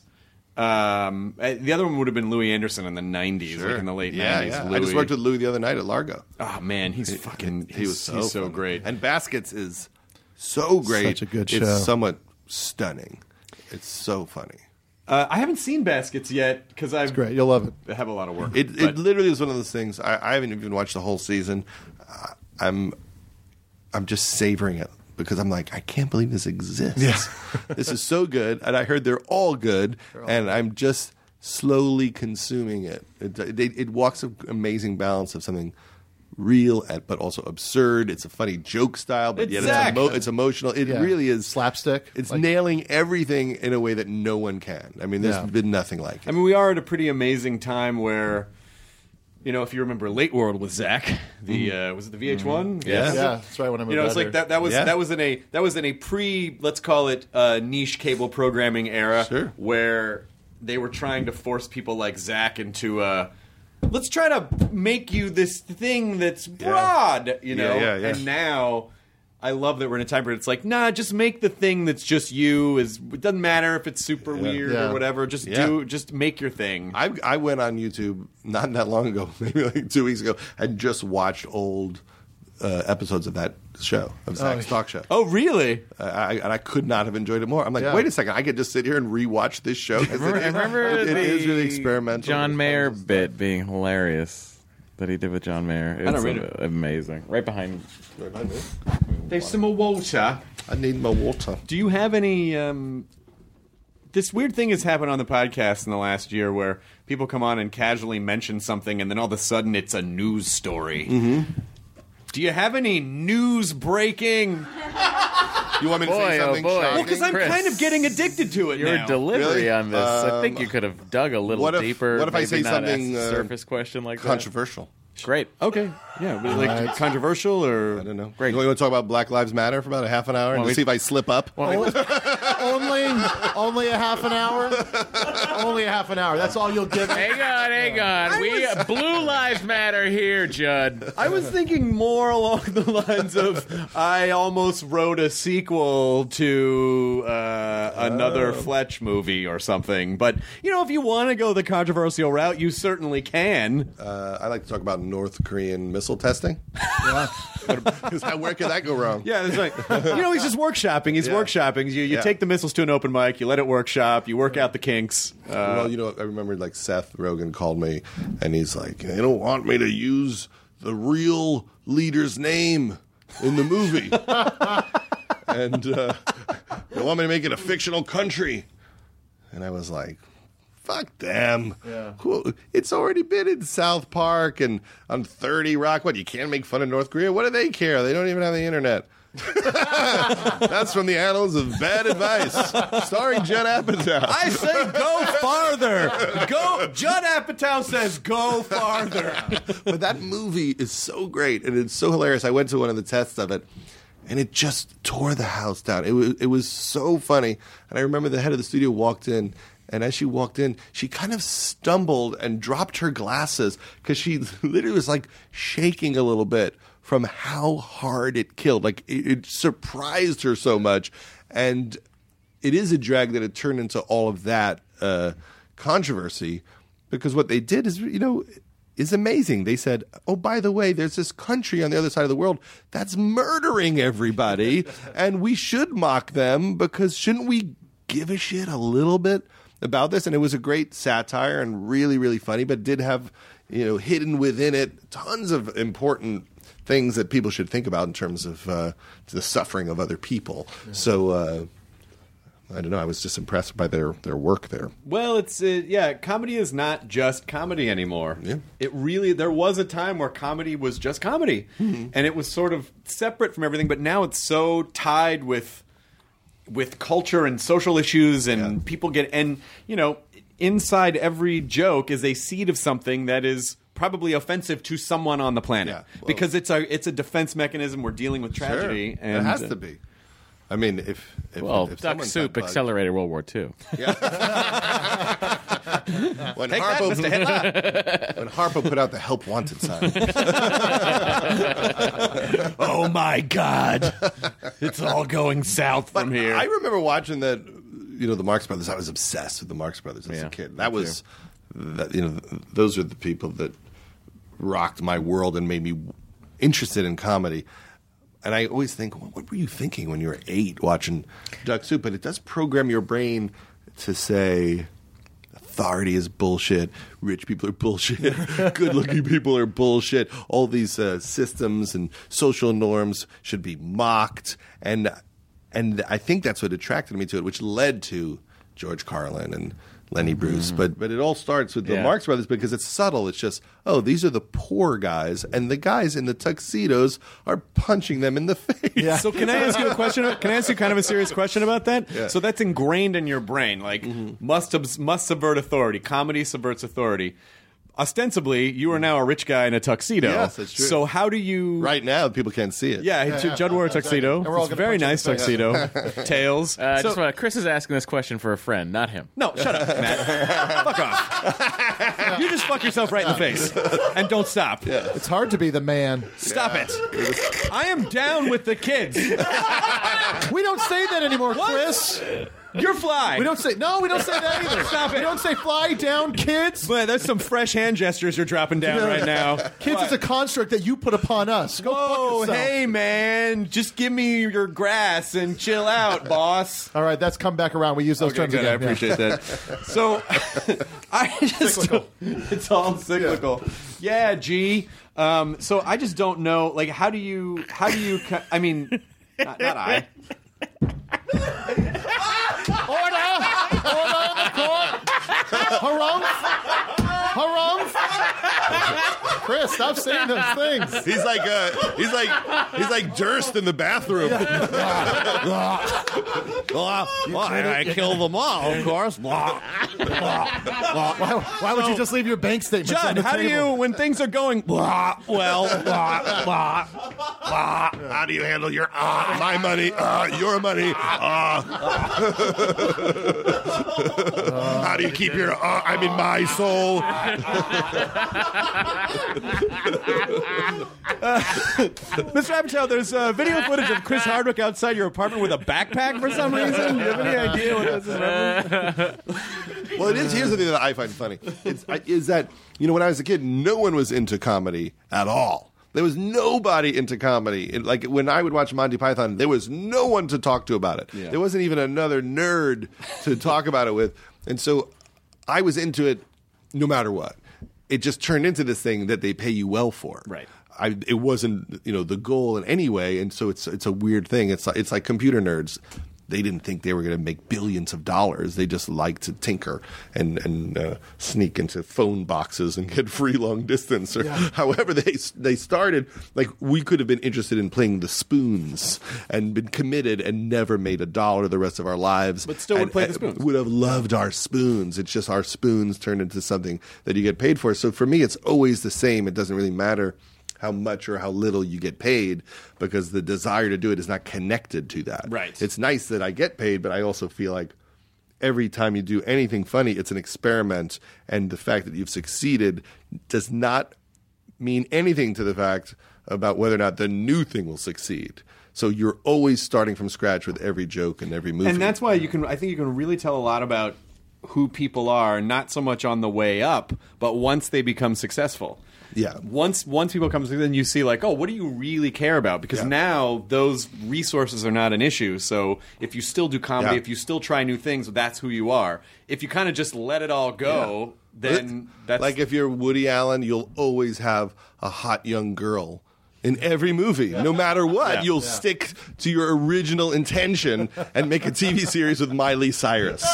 The other one would have been Louis Anderson in the 90s, like in the late 90s. Yeah. I just worked with Louis the other night at Largo. Oh man, he's so great. And Baskets is so great. Such a good show. It's somewhat stunning. It's so funny. I haven't seen Baskets yet because It's great. You'll love it. I have a lot of work. It literally is one of those things. I haven't even watched the whole season. I'm just savoring it because I'm like, I can't believe this exists. Yeah. This is so good, and I heard they're all good, and I'm just slowly consuming it. It walks an amazing balance of something real but also absurd. It's a funny joke style, but yet it's emotional. It really is slapstick. It's nailing everything in a way that no one can. I mean, there's been nothing like it. I mean, we are at a pretty amazing time where, you know, if you remember Late World with Zach, was it the VH1? Mm-hmm. Yeah, that's right. When I moved it's like that was in a pre, let's call it niche cable programming era, where they were trying to force people like Zach into let's try to make you this thing that's broad, you know. And now I love that we're in a time where it's like, nah, just make the thing that's just you. It doesn't matter if it's super weird or whatever. Just make your thing. I went on YouTube not that long ago, maybe like 2 weeks ago, and just watched old episodes of that show, of Zach's talk show. Oh, really? I could not have enjoyed it more. I'm like, wait a second, I could just sit here and rewatch this show. I remember it is really experimental. John Mayer bit being hilarious that he did with John Mayer. It's amazing. Right behind me. There's some more water. I need more water. Do you have any... This weird thing has happened on the podcast in the last year where people come on and casually mention something and then all of a sudden it's a news story. Mm-hmm. Do you have any news breaking? You want me to say something shocking? Well, because I'm kind of getting addicted to it Your now. delivery on this, I think you could have dug a little deeper. What if I say something surface question like controversial? Great. Okay. Yeah. Like controversial or I don't know. Great. You want to talk about Black Lives Matter for about a half an hour and see if I slip up? Only a half an hour. Only a half an hour. That's all you'll give me. Hang on. Blue Lives Matter here, Judd. I was thinking more along the lines of I almost wrote a sequel to another Fletch movie or something. But, you know, if you want to go the controversial route, you certainly can. I like to talk about North Korean missile testing. Yeah. Where could that go wrong? Yeah, it's like, you know, he's just workshopping. He's workshopping. You take the missiles to an open mic, you let it workshop, you work out the kinks. Well, you know, I remember like Seth Rogen called me and he's like, they don't want me to use the real leader's name in the movie. And they want me to make it a fictional country. And I was like, fuck them. Yeah. It's already been in South Park and on 30 Rock. What, you can't make fun of North Korea? What do they care? They don't even have the internet. That's from the Annals of Bad Advice, starring Judd Apatow. I say go farther. Go. Judd Apatow says go farther. But that movie is so great, and it's so hilarious. I went to one of the tests of it, and it just tore the house down. It was so funny. And I remember the head of the studio walked in, and as she walked in, she kind of stumbled and dropped her glasses because she literally was like shaking a little bit from how hard it killed. Like, it surprised her so much. And it is a drag that it turned into all of that controversy, because what they did is, is amazing. They said, oh, by the way, there's this country on the other side of the world that's murdering everybody, and we should mock them, because shouldn't we give a shit a little bit about this? And it was a great satire and really, really funny, but did have, hidden within it tons of important things that people should think about in terms of the suffering of other people. Yeah. So, I don't know. I was just impressed by their work there. Well, it's comedy is not just comedy anymore. Yeah. There was a time where comedy was just comedy, and it was sort of separate from everything. But now it's so tied with culture and social issues, and people get inside every joke is a seed of something that is probably offensive to someone on the planet, because it's a defense mechanism. We're dealing with tragedy, sure. and it has to be. I mean, if Duck Soup accelerated World War II. Yeah. When Harpo put out the Help Wanted sign. Oh my God, it's all going south from here. I remember watching that. The Marx Brothers. I was obsessed with the Marx Brothers as a kid. That was, those are the people that rocked my world and made me interested in comedy. And I always think, what were you thinking when you were 8 watching Duck Soup? But it does program your brain to say authority is bullshit, rich people are bullshit, good-looking people are bullshit, all these systems and social norms should be mocked. And I think that's what attracted me to it, which led to George Carlin and Lenny Bruce. But it all starts with the Marx Brothers, because it's subtle. It's just, these are the poor guys, and the guys in the tuxedos are punching them in the face. Yeah. So can I ask you a question? Can I ask you kind of a serious question about that? Yeah. So that's ingrained in your brain, like must subvert authority. Comedy subverts authority. Ostensibly, you are now a rich guy in a tuxedo. Yes, that's true. So how do you... Right now, people can't see it. Yeah, Judd wore a tuxedo. It's a very nice tuxedo. Tails. Chris is asking this question for a friend, not him. No, shut up, Matt. Fuck off. You just fuck yourself right in the face. And don't stop. Yeah. It's hard to be the man. Stop it. I am down with the kids. We don't say that anymore, Chris. You're fly. We don't say that either. Stop it. We don't say fly down, kids. Boy, that's some fresh hand gestures you're dropping down right now. Kids is a construct that you put upon us. Go fuck yourself. Hey, man. Just give me your grass and chill out, boss. All right, that's come back around. We use those terms again. I appreciate that. So, cyclical. It's all cyclical. Yeah, G. So I just don't know. Like, how do you? I mean, not I. Order in the court. Harumph. Chris, stop saying those things. He's like Durst in the bathroom. I killed them all, of course. Why would you just leave your bank statements Judd, on the how table? do you, when things are going, how do you handle your my money, your money? How do you keep your my soul? Mr. Apatow, there's video footage of Chris Hardwick outside your apartment with a backpack for some reason. Do you have any idea what this is referencing? Well, here's the thing that I find funny. Is that, when I was a kid, no one was into comedy at all. There was nobody into comedy. Like, when I would watch Monty Python, there was no one to talk to about it. Yeah. There wasn't even another nerd to talk about it with. And so I was into it no matter what. It just turned into this thing that they pay you well for. Right. It wasn't, the goal in any way. And so it's a weird thing. It's like computer nerds. they didn't think they were going to make billions of dollars. They just liked to tinker and sneak into phone boxes and get free long distance. Or however they started, like we could have been interested in playing the spoons and been committed and never made $1 the rest of our lives. But still would play the spoons. Would have loved our spoons. It's just our spoons turned into something that you get paid for. So for me, it's always the same. It doesn't really matter how much or how little you get paid, because the desire to do it is not connected to that. Right. It's nice that I get paid, but I also feel like every time you do anything funny, it's an experiment, and the fact that you've succeeded does not mean anything to the fact about whether or not the new thing will succeed. So you're always starting from scratch with every joke and every movie. And that's why I think you can really tell a lot about who people are, not so much on the way up, but once they become successful. Yeah. Once people come through, then you see like, oh, what do you really care about? Because now those resources are not an issue. So if you still do comedy, if you still try new things, that's who you are. If you kind of just let it all go, then that's... Like if you're Woody Allen, you'll always have a hot young girl in every movie. No matter what, you'll stick to your original intention and make a TV series with Miley Cyrus.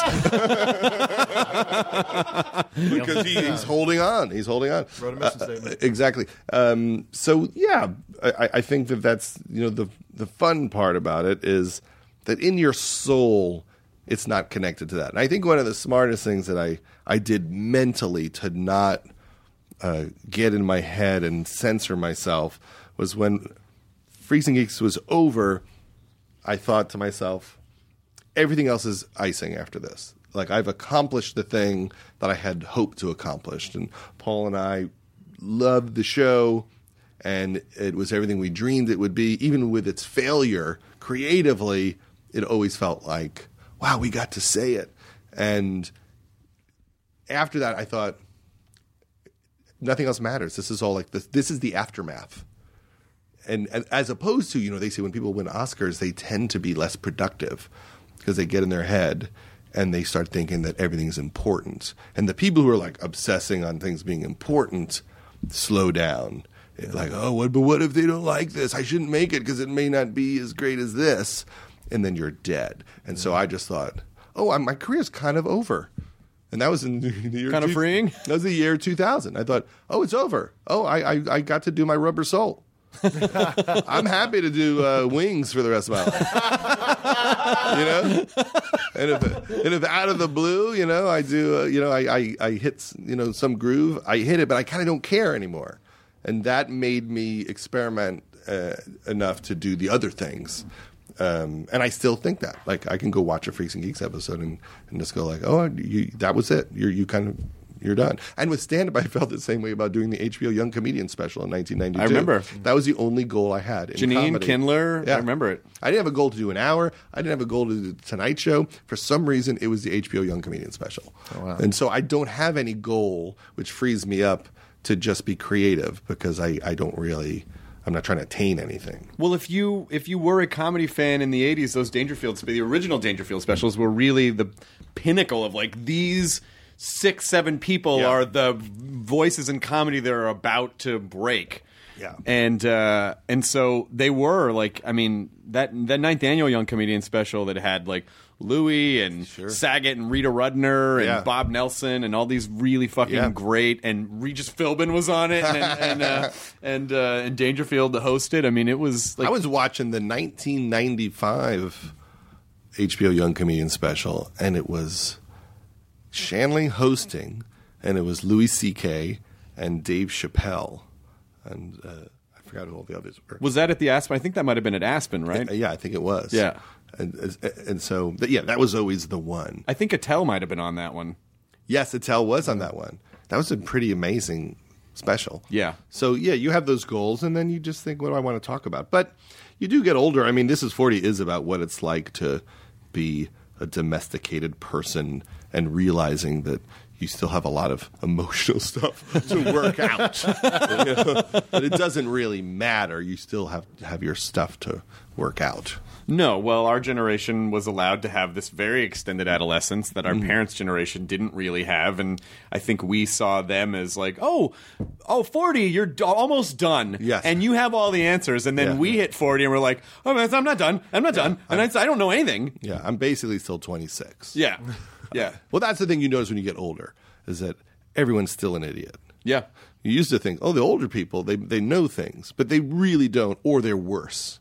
Because he's holding on. He's holding on. Wrote a mission statement. Exactly. So, yeah, I think that's, the fun part about it is that in your soul, it's not connected to that. And I think one of the smartest things that I did mentally to not get in my head and censor myself was when Freaks and Geeks was over, I thought to myself, everything else is icing after this. Like, I've accomplished the thing that I had hoped to accomplish. And Paul and I loved the show, and it was everything we dreamed it would be. Even with its failure, creatively, it always felt like, wow, we got to say it. And after that, I thought, nothing else matters. This is all like this. This is the aftermath. And as opposed to, they say when people win Oscars, they tend to be less productive because they get in their head and they start thinking that everything is important. And the people who are like obsessing on things being important slow down. Like, but what if they don't like this? I shouldn't make it because it may not be as great as this. And then you're dead. And so I just thought, my career's kind of over. And that was in the year... Kind of freeing? That was the year 2000. I thought, it's over. I got to do my Rubber Soul. I'm happy to do Wings for the rest of my life. And if out of the blue, I do, I hit, some groove. I hit it, but I kind of don't care anymore. And that made me experiment enough to do the other things. And I still think that. Like, I can go watch a Freaks and Geeks episode and just go like, that was it. You're done. And with stand-up, I felt the same way about doing the HBO Young Comedian special in 1992. I remember. That was the only goal I had in Janine comedy. Kindler, I remember it. I didn't have a goal to do an hour. I didn't have a goal to do the Tonight Show. For some reason, it was the HBO Young Comedian special. Oh, wow. And so I don't have any goal, which frees me up to just be creative because I don't really... I'm not trying to attain anything. Well, if you were a comedy fan in the 80s, those the original Dangerfield specials were really the pinnacle of like these 6-7 people are the voices in comedy that are about to break. Yeah. And so they were like, I mean, that 9th annual Young Comedian special that had like Louis and Saget and Rita Rudner and Bob Nelson and all these really fucking great, and Regis Philbin was on it and Dangerfield hosted. I mean, it was like, I was watching the 1995 HBO Young Comedian special, and it was Shanley hosting, and it was Louis C.K. and Dave Chappelle, and I forgot who all the others were. Was that at the Aspen? I think that might have been at Aspen, right? Yeah, I think it was. Yeah. And so, that was always the one. I think Attell might have been on that one. Yes, Attell was on that one. That was a pretty amazing special. Yeah. So, you have those goals, and then you just think, what do I want to talk about? But you do get older. I mean, This Is 40 is about what it's like to be a domesticated person and realizing that, you still have a lot of emotional stuff to work out. You know? But it doesn't really matter. You still have to have your stuff to work out. No, well, our generation was allowed to have this very extended adolescence that our parents' generation didn't really have, and I think we saw them as like, 40, you're almost done, yes, and you have all the answers, and then we hit 40 and we're like, oh, man, I'm not done, and I don't know anything. Yeah, I'm basically still 26. Yeah, yeah. Well, that's the thing you notice when you get older, is that everyone's still an idiot. Yeah. You used to think, the older people, they know things, but they really don't, or they're worse.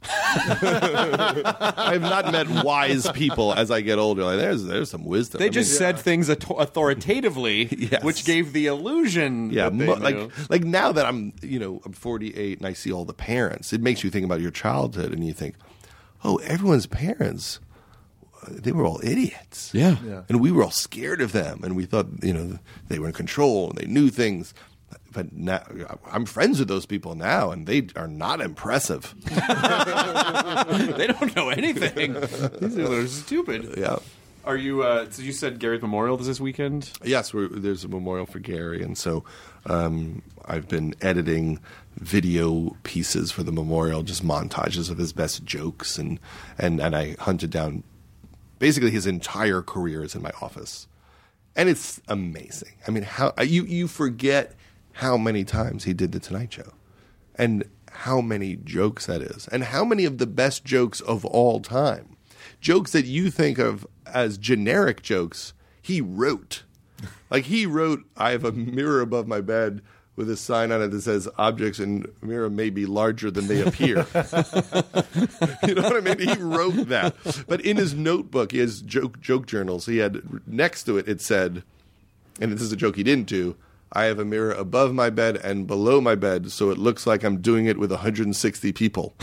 I have not met wise people as I get older. Like, there's some wisdom. They just said things authoritatively, which gave the illusion. Yeah, that they knew. like now that I'm 48 and I see all the parents, it makes you think about your childhood, and you think, everyone's parents, they were all idiots. Yeah. And we were all scared of them, and we thought, they were in control and they knew things. But now I'm friends with those people now, and they are not impressive. They don't know anything. These are stupid. Yeah. Are you? So you said Gary's memorial is this weekend? Yes, there's a memorial for Gary, and so I've been editing video pieces for the memorial, just montages of his best jokes, and I hunted down basically his entire career is in my office, and it's amazing. I mean, how you forget how many times he did The Tonight Show, and how many jokes that is, and how many of the best jokes of all time, jokes that you think of as generic jokes, he wrote. Like, he wrote, I have a mirror above my bed with a sign on it that says, objects in mirror may be larger than they appear. You know what I mean? He wrote that. But in his notebook, he has joke journals. He had, next to it, it said, and this is a joke he didn't do, I have a mirror above my bed and below my bed, so it looks like I'm doing it with 160 people.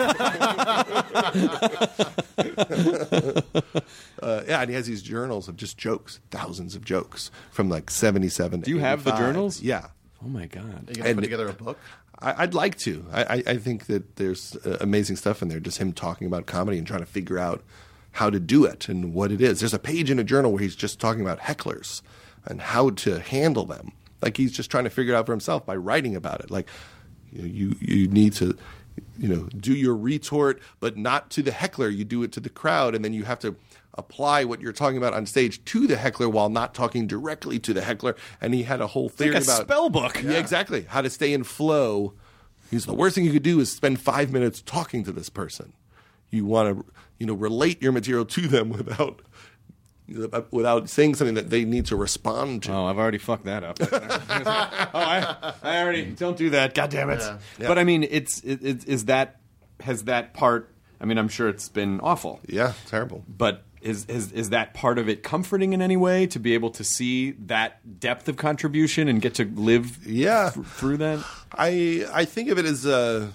And he has these journals of just jokes, thousands of jokes from like 77 to Do you 85. have the journals? Yeah. Oh, my God. Are you going to put together a book? I'd like to. I think that there's amazing stuff in there, just him talking about comedy and trying to figure out how to do it and what it is. There's a page in a journal where he's just talking about hecklers and how to handle them. Like, he's just trying to figure it out for himself by writing about it. Like, you need to, do your retort, but not to the heckler. You do it to the crowd, and then you have to apply what you're talking about on stage to the heckler while not talking directly to the heckler. And he had a whole theory about spell book. Yeah, exactly. How to stay in flow. The worst thing you could do is spend 5 minutes talking to this person. You want to, relate your material to them without saying something that they need to respond to. Oh, I've already fucked that up. I already don't do that. God damn it! Yeah. But I mean, has that part? I mean, I'm sure it's been awful. Yeah, terrible. But is that part of it comforting in any way to be able to see that depth of contribution and get to live through that? I think of it as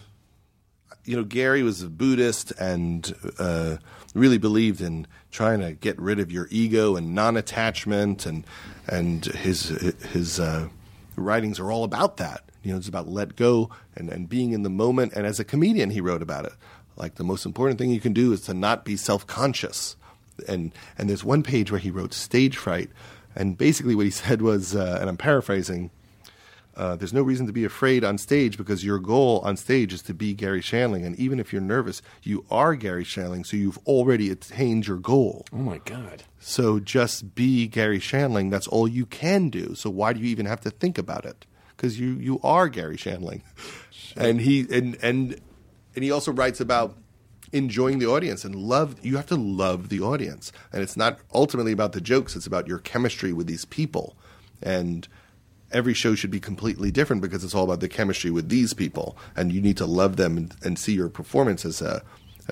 Gary was a Buddhist and really believed in trying to get rid of your ego and non-attachment, and his writings are all about that. It's about let go and being in the moment. And as a comedian, he wrote about it. Like, the most important thing you can do is to not be self-conscious. And there's one page where he wrote stage fright, and basically what he said was, and I'm paraphrasing, there's no reason to be afraid on stage because your goal on stage is to be Gary Shandling. And even if you're nervous, you are Gary Shandling, so you've already attained your goal. Oh, my God. So just be Gary Shandling. That's all you can do. So why do you even have to think about it? Because you are Gary Shandling. Sure. And he also writes about enjoying the audience and you have to love the audience. And it's not ultimately about the jokes. It's about your chemistry with these people. And every show should be completely different because it's all about the chemistry with these people, and you need to love them and see your performance as a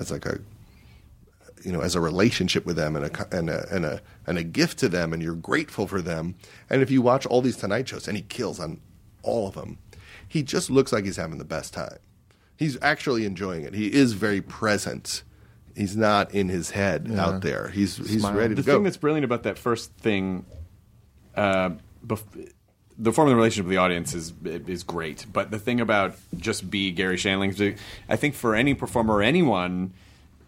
relationship with them and a gift to them, and you're grateful for them. And if you watch all these Tonight Shows, and he kills on all of them, he just looks like he's having the best time. He's actually enjoying it. He is very present. He's not in his head out there. He's ready to go. The thing that's brilliant about that first thing, the forming the relationship with the audience is great, but the thing about just be Gary Shandling, I think for any performer or anyone,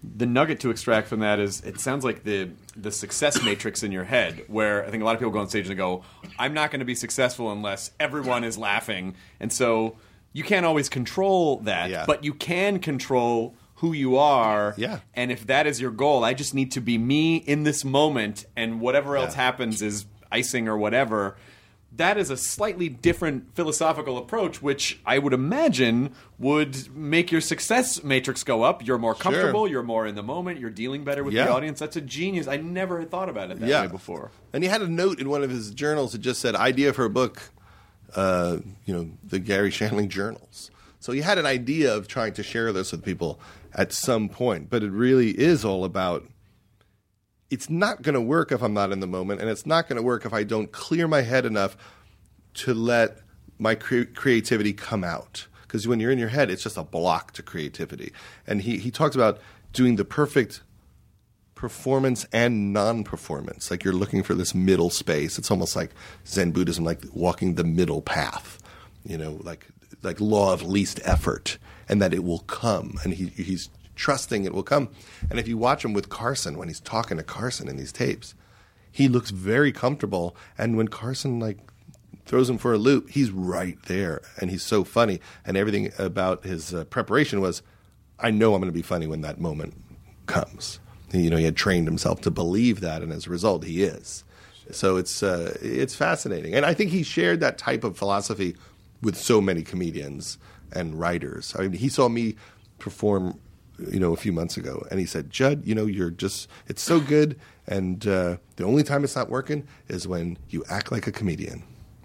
the nugget to extract from that is it sounds like the success matrix in your head, where I think a lot of people go on stage and go, I'm not going to be successful unless everyone is laughing. And so you can't always control that, but you can control who you are. Yeah. And if that is your goal, I just need to be me in this moment, and whatever else happens is icing or whatever. That is a slightly different philosophical approach, which I would imagine would make your success matrix go up. You're more comfortable. You're more in the moment. You're dealing better with the audience. That's a genius. I never had thought about it that way before. And he had a note in one of his journals that just said, idea for a book, the Garry Shandling journals. So he had an idea of trying to share this with people at some point. But it really is all about, it's not going to work if I'm not in the moment, and it's not going to work if I don't clear my head enough to let my creativity come out. Because when you're in your head, it's just a block to creativity. And he talks about doing the perfect performance and non-performance. Like you're looking for this middle space. It's almost like Zen Buddhism, like walking the middle path, like law of least effort, and that it will come. And he's trusting it will come. And if you watch him with Carson, when he's talking to Carson in these tapes, he looks very comfortable. And when Carson throws him for a loop, he's right there, and he's so funny. And everything about his preparation was, I know I'm going to be funny when that moment comes. He had trained himself to believe that, and as a result, he is. So it's fascinating, and I think he shared that type of philosophy with so many comedians and writers. I mean, he saw me perform, a few months ago, and he said, Judd, it's so good, and the only time it's not working is when you act like a comedian.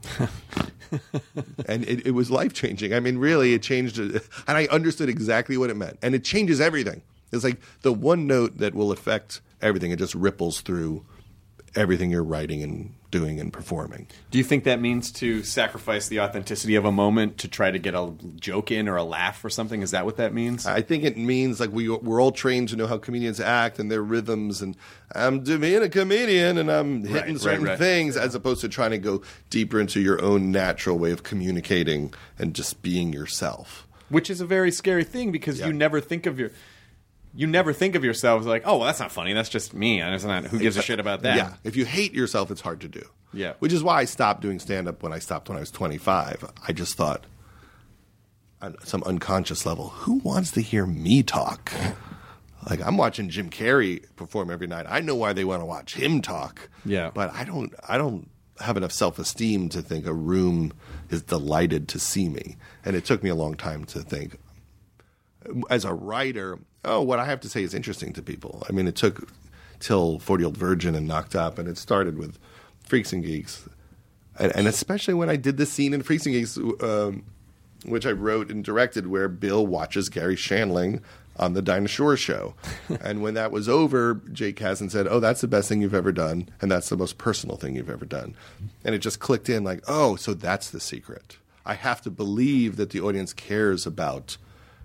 And it was life-changing. I mean, really, it changed, and I understood exactly what it meant. And it changes everything. It's like the one note that will affect everything. It just ripples through everything you're writing and doing and performing. Do you think that means to sacrifice the authenticity of a moment to try to get a joke in or a laugh or something? Is that what that means? I think it means we're all trained to know how comedians act and their rhythms, and I'm being a comedian and I'm hitting certain things, as opposed to trying to go deeper into your own natural way of communicating and just being yourself. Which is a very scary thing, because you never think of yourself as like, oh, well, that's not funny. That's just me. Who gives a shit about that? Yeah. If you hate yourself, it's hard to do. Yeah. Which is why I stopped doing stand-up when I was 25. I just thought, on some unconscious level, who wants to hear me talk? Like, I'm watching Jim Carrey perform every night. I know why they want to watch him talk. Yeah. But I don't have enough self-esteem to think a room is delighted to see me. And it took me a long time to think, as a writer, what I have to say is interesting to people. I mean, it took till 40-Year-Old Virgin and Knocked Up, and it started with Freaks and Geeks. And especially when I did this scene in Freaks and Geeks, which I wrote and directed, where Bill watches Garry Shandling on the Dinah Shore show. And when that was over, Jake Kasdan said, oh, that's the best thing you've ever done, and that's the most personal thing you've ever done. And it just clicked in like, oh, so that's the secret. I have to believe that the audience cares about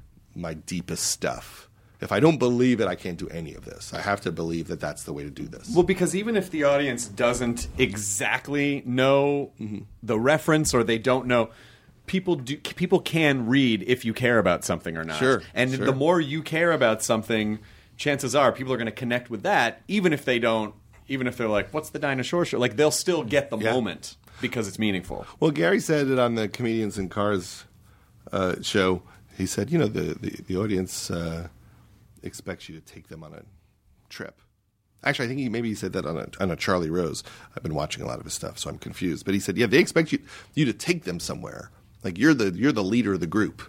my deepest stuff. If I don't believe it, I can't do any of this. I have to believe that that's the way to do this. Well, because even if the audience doesn't exactly know the reference, or they don't know, people can read if you care about something or not. Sure. And the more you care about something, chances are people are going to connect with that, even if they're like, what's the Dinah Shore show? Like, they'll still get the moment because it's meaningful. Well, Gary said it on the Comedians in Cars show. He said, the audience expects you to take them on a trip. Actually, I think maybe he said that on a Charlie Rose. I've been watching a lot of his stuff, so I'm confused. But he said, they expect you to take them somewhere. Like, you're the leader of the group,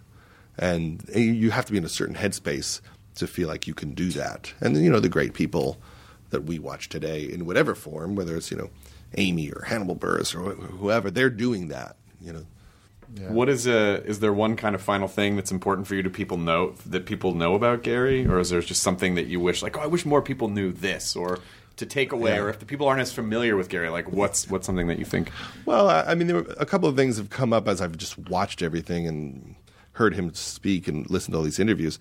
and you have to be in a certain headspace to feel like you can do that. And then, the great people that we watch today in whatever form, whether it's Amy or Hannibal Buress or whoever, they're doing that. Yeah. What is there one kind of final thing that's important for you that people know about Garry, or is there just something that you wish, like, I wish more people knew this, or to take away, or if the people aren't as familiar with Garry, like, what's something that you think? Well, I mean, there were a couple of things have come up as I've just watched everything and heard him speak and listened to all these interviews.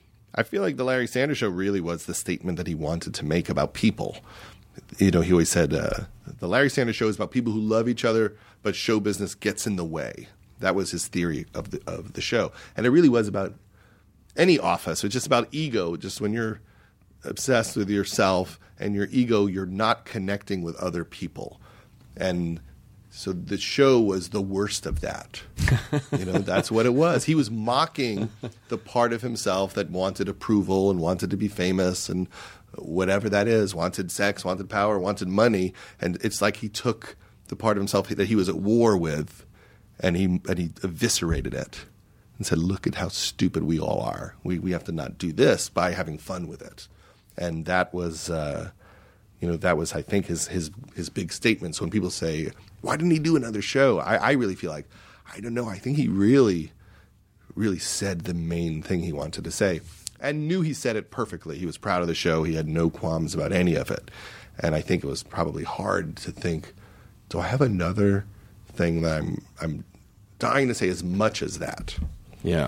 I feel like the Larry Sanders Show really was the statement that he wanted to make about people. He always said, the Larry Sanders Show is about people who love each other, but show business gets in the way. That was his theory of the show. And it really was about any office. It's just about ego. Just when you're obsessed with yourself and your ego, you're not connecting with other people. And so the show was the worst of that. That's what it was. He was mocking the part of himself that wanted approval and wanted to be famous and whatever that is, wanted sex, wanted power, wanted money. And it's like he took the part of himself that he was at war with and he eviscerated it and said, look at how stupid we all are. We have to not do this by having fun with it. And that was, I think, his big statement. So when people say, why didn't he do another show? I really feel like, I don't know. I think he really, really said the main thing he wanted to say and knew he said it perfectly. He was proud of the show. He had no qualms about any of it. And I think it was probably hard to think, do I have another thing that I'm dying to say as much as that? Yeah.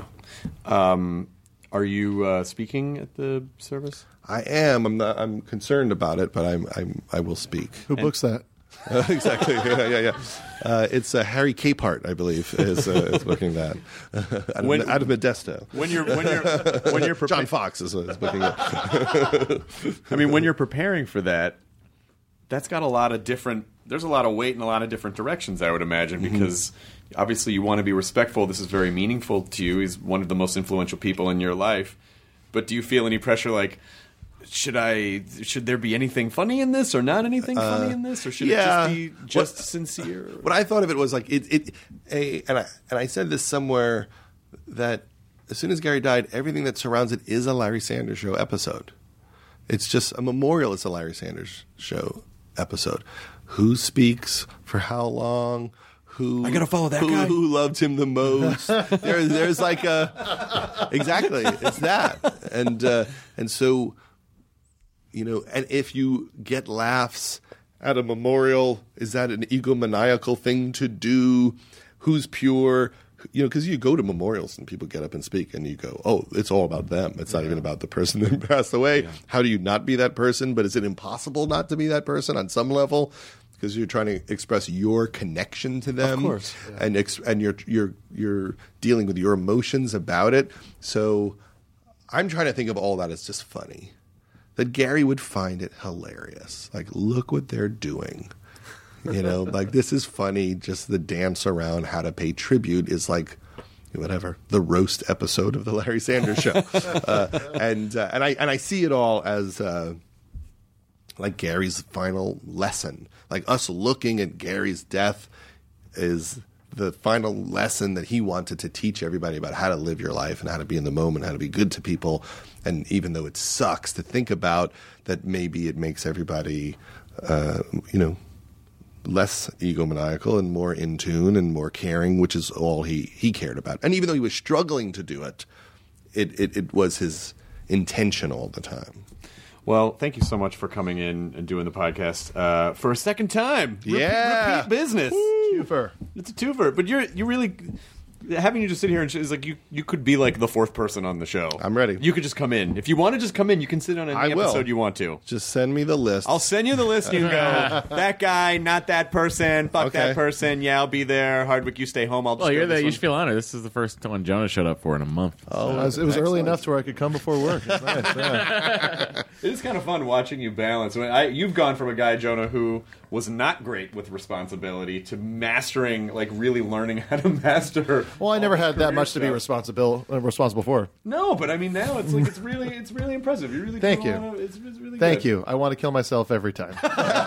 Are you speaking at the service? I am. I'm concerned about it, but I will speak. Who books that? Exactly. Yeah. It's Harry Capehart, I believe, is booking that out of Modesto. When you're John Fox is booking it. I mean, when you're preparing for that, that's got a lot of different. There's a lot of weight in a lot of different directions, I would imagine, because obviously you want to be respectful. This is very meaningful to you. He's one of the most influential people in your life. But do you feel any pressure, like, should there be anything funny in this or not anything funny in this, or should it just be sincere? What I thought of it was like and I said this somewhere, that as soon as Gary died, everything that surrounds it is a Larry Sanders Show episode. It's just a memorial. It's a Larry Sanders Show episode. Who speaks for how long? I gotta follow that guy. Who loved him the most? There's like exactly. It's that, and so, and if you get laughs at a memorial, is that an egomaniacal thing to do? Who's pure? Because you go to memorials and people get up and speak, and you go, "Oh, it's all about them. It's not even about the person that passed away." Yeah. How do you not be that person? But is it impossible not to be that person on some level? Because you're trying to express your connection to them, of course, and you're dealing with your emotions about it. So I'm trying to think of all that as just funny. That Gary would find it hilarious. Like, look what they're doing. Like, this is funny. Just the dance around how to pay tribute is like, whatever, the roast episode of the Larry Sanders Show, and I see it all as like Gary's final lesson. Like, us looking at Gary's death is the final lesson that he wanted to teach everybody about how to live your life and how to be in the moment, how to be good to people. And even though it sucks to think about that, maybe it makes everybody, less egomaniacal and more in tune and more caring, which is all he cared about. And even though he was struggling to do it, it was his intention all the time. Well, thank you so much for coming in and doing the podcast for a second time. Repeat business. Twofer. It's a twofer. But you really, having you just sit here and is like you could be like the fourth person on the show. I'm ready. You could just come in. If you want to just come in, you can sit on any episode you want to. Just send me the list. I'll send you the list. You can go, that guy, not that person, fuck that person. Yeah, I'll be there. Hardwick, you stay home. I'll just you're there. You should feel honored. This is the first one Jonah showed up for in a month. Oh, it was early enough to where I could come before work. It's nice. Yeah. It is kind of fun watching you balance. You've gone from a guy, Jonah, who was not great with responsibility to mastering, like really learning how to master. Well, I never had that much to be responsible for. No, but I mean now it's like it's really impressive. You really Thank you. It's really Thank good. you. I want to kill myself every time.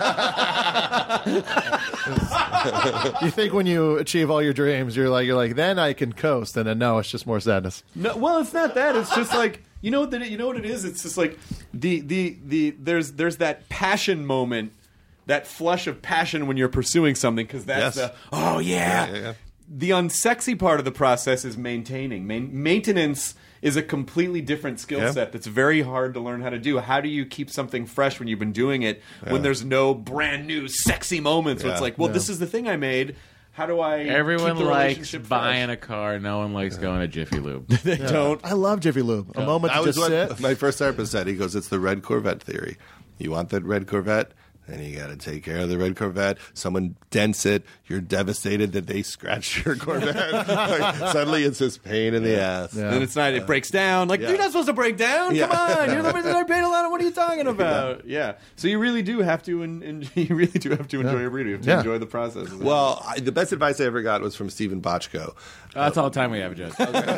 You think when you achieve all your dreams, you're like, then I can coast, and then no, it's just more sadness. No, well, it's not that. It's just like you know what it is. It's just like there's that passion moment, that flush of passion when you're pursuing something, because that's yeah. The unsexy part of the process is maintaining. Maintenance is a completely different skill set that's very hard to learn how to do. How do you keep something fresh when you've been doing it when there's no brand new sexy moments where it's like, well, this is the thing I made. How do I Everyone keep the likes relationship buying fresh? a car. No one likes going to Jiffy Lube. They don't. I love Jiffy Lube. A moment That to was just what sit. my first therapist said. He goes, it's the red Corvette theory. You want that red Corvette? and you got to take care of the red Corvette. Someone dents it. You're devastated that they scratched your Corvette. Suddenly it's this pain in the ass. Yeah. And it's not. It breaks down. Like, you're not supposed to break down. Yeah. Come on. You're the reason I paid a lot of. What are you talking about? Yeah. So you really do have to. You really do have to enjoy your burrito. You have to enjoy the process. Well, the best advice I ever got was from Stephen Bochco. That's all the time we have, Judge.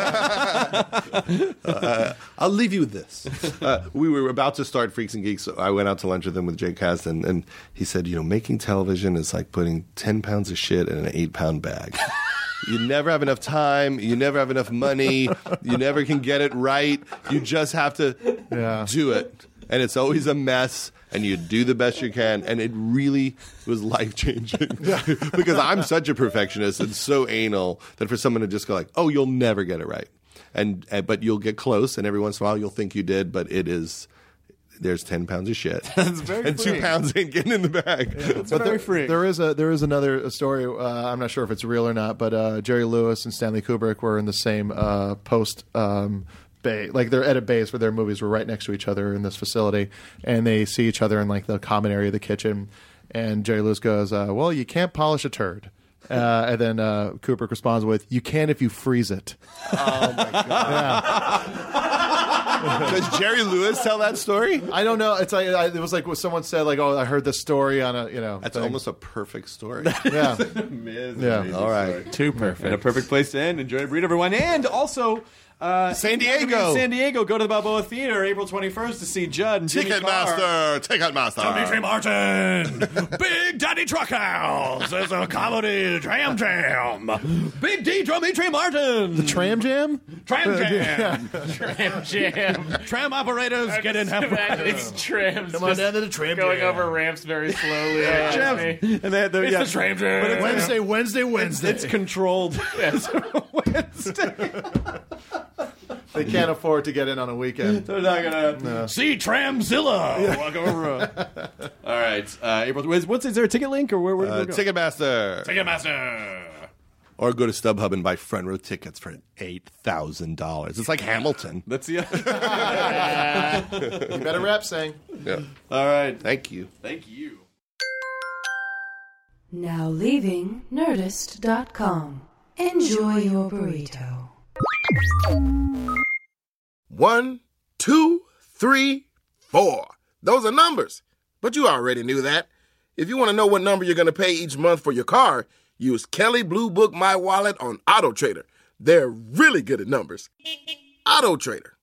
I'll leave you with this. We were about to start Freaks and Geeks, so I went out to lunch with him with Jake Kasdan, and he said, making television is like putting 10 pounds of shit in an 8-pound bag. You never have enough time. You never have enough money. You never can get it right. You just have to do it. And it's always a mess, and you do the best you can. And it really was life-changing because I'm such a perfectionist and so anal that for someone to just go like, oh, you'll never get it right. But you'll get close, and every once in a while you'll think you did, but there's 10 pounds of shit. That's very and free. 2 pounds ain't getting in the bag. Yeah, it's very free. There is another story. I'm not sure if it's real or not, but Jerry Lewis and Stanley Kubrick were in the same post bay. Like their edit bays for their movies were right next to each other in this facility, and they see each other in like the common area of the kitchen. And Jerry Lewis goes, "Well, you can't polish a turd." And then Kubrick responds with, "You can if you freeze it." Oh my god! Does Jerry Lewis tell that story? I don't know. It's like it was like what someone said, like, "Oh, I heard this story on a That's thing." almost a perfect story. Yeah, amazing All right, story. Too perfect. And a perfect place to end. Enjoy a burrito, everyone, and also. San Diego. Go to the Balboa Theater April 21st to see Judd and Jimmy Carr. Ticketmaster. Dimitri Martin. Big Daddy Truckhouse. There's a comedy Tram Jam. Big D Dimitri Martin. the Tram Jam. Tram Jam. Tram Jam. Tram operators get in halfway. It's trams. Come on down to the Tram going Jam. over ramps very slowly. And they had It's the Tram Jam. But it's Wednesday. It's controlled. Wednesday. They can't afford to get in on a weekend. They're not gonna see Tramzilla. Walk over. All right, April. Is there a ticket link or where do we go? Ticketmaster. Ticketmaster. Or go to StubHub and buy front row tickets for $8,000. It's like Hamilton. Let's see. You better rap sing. Yeah. All right. Thank you. Thank you. Now leaving Nerdist.com. Enjoy your burrito. 1, 2, 3, 4. Those are numbers. But you already knew that. If you want to know what number you're going to pay each month for your car, use Kelley Blue Book My Wallet on AutoTrader. They're really good at numbers. AutoTrader.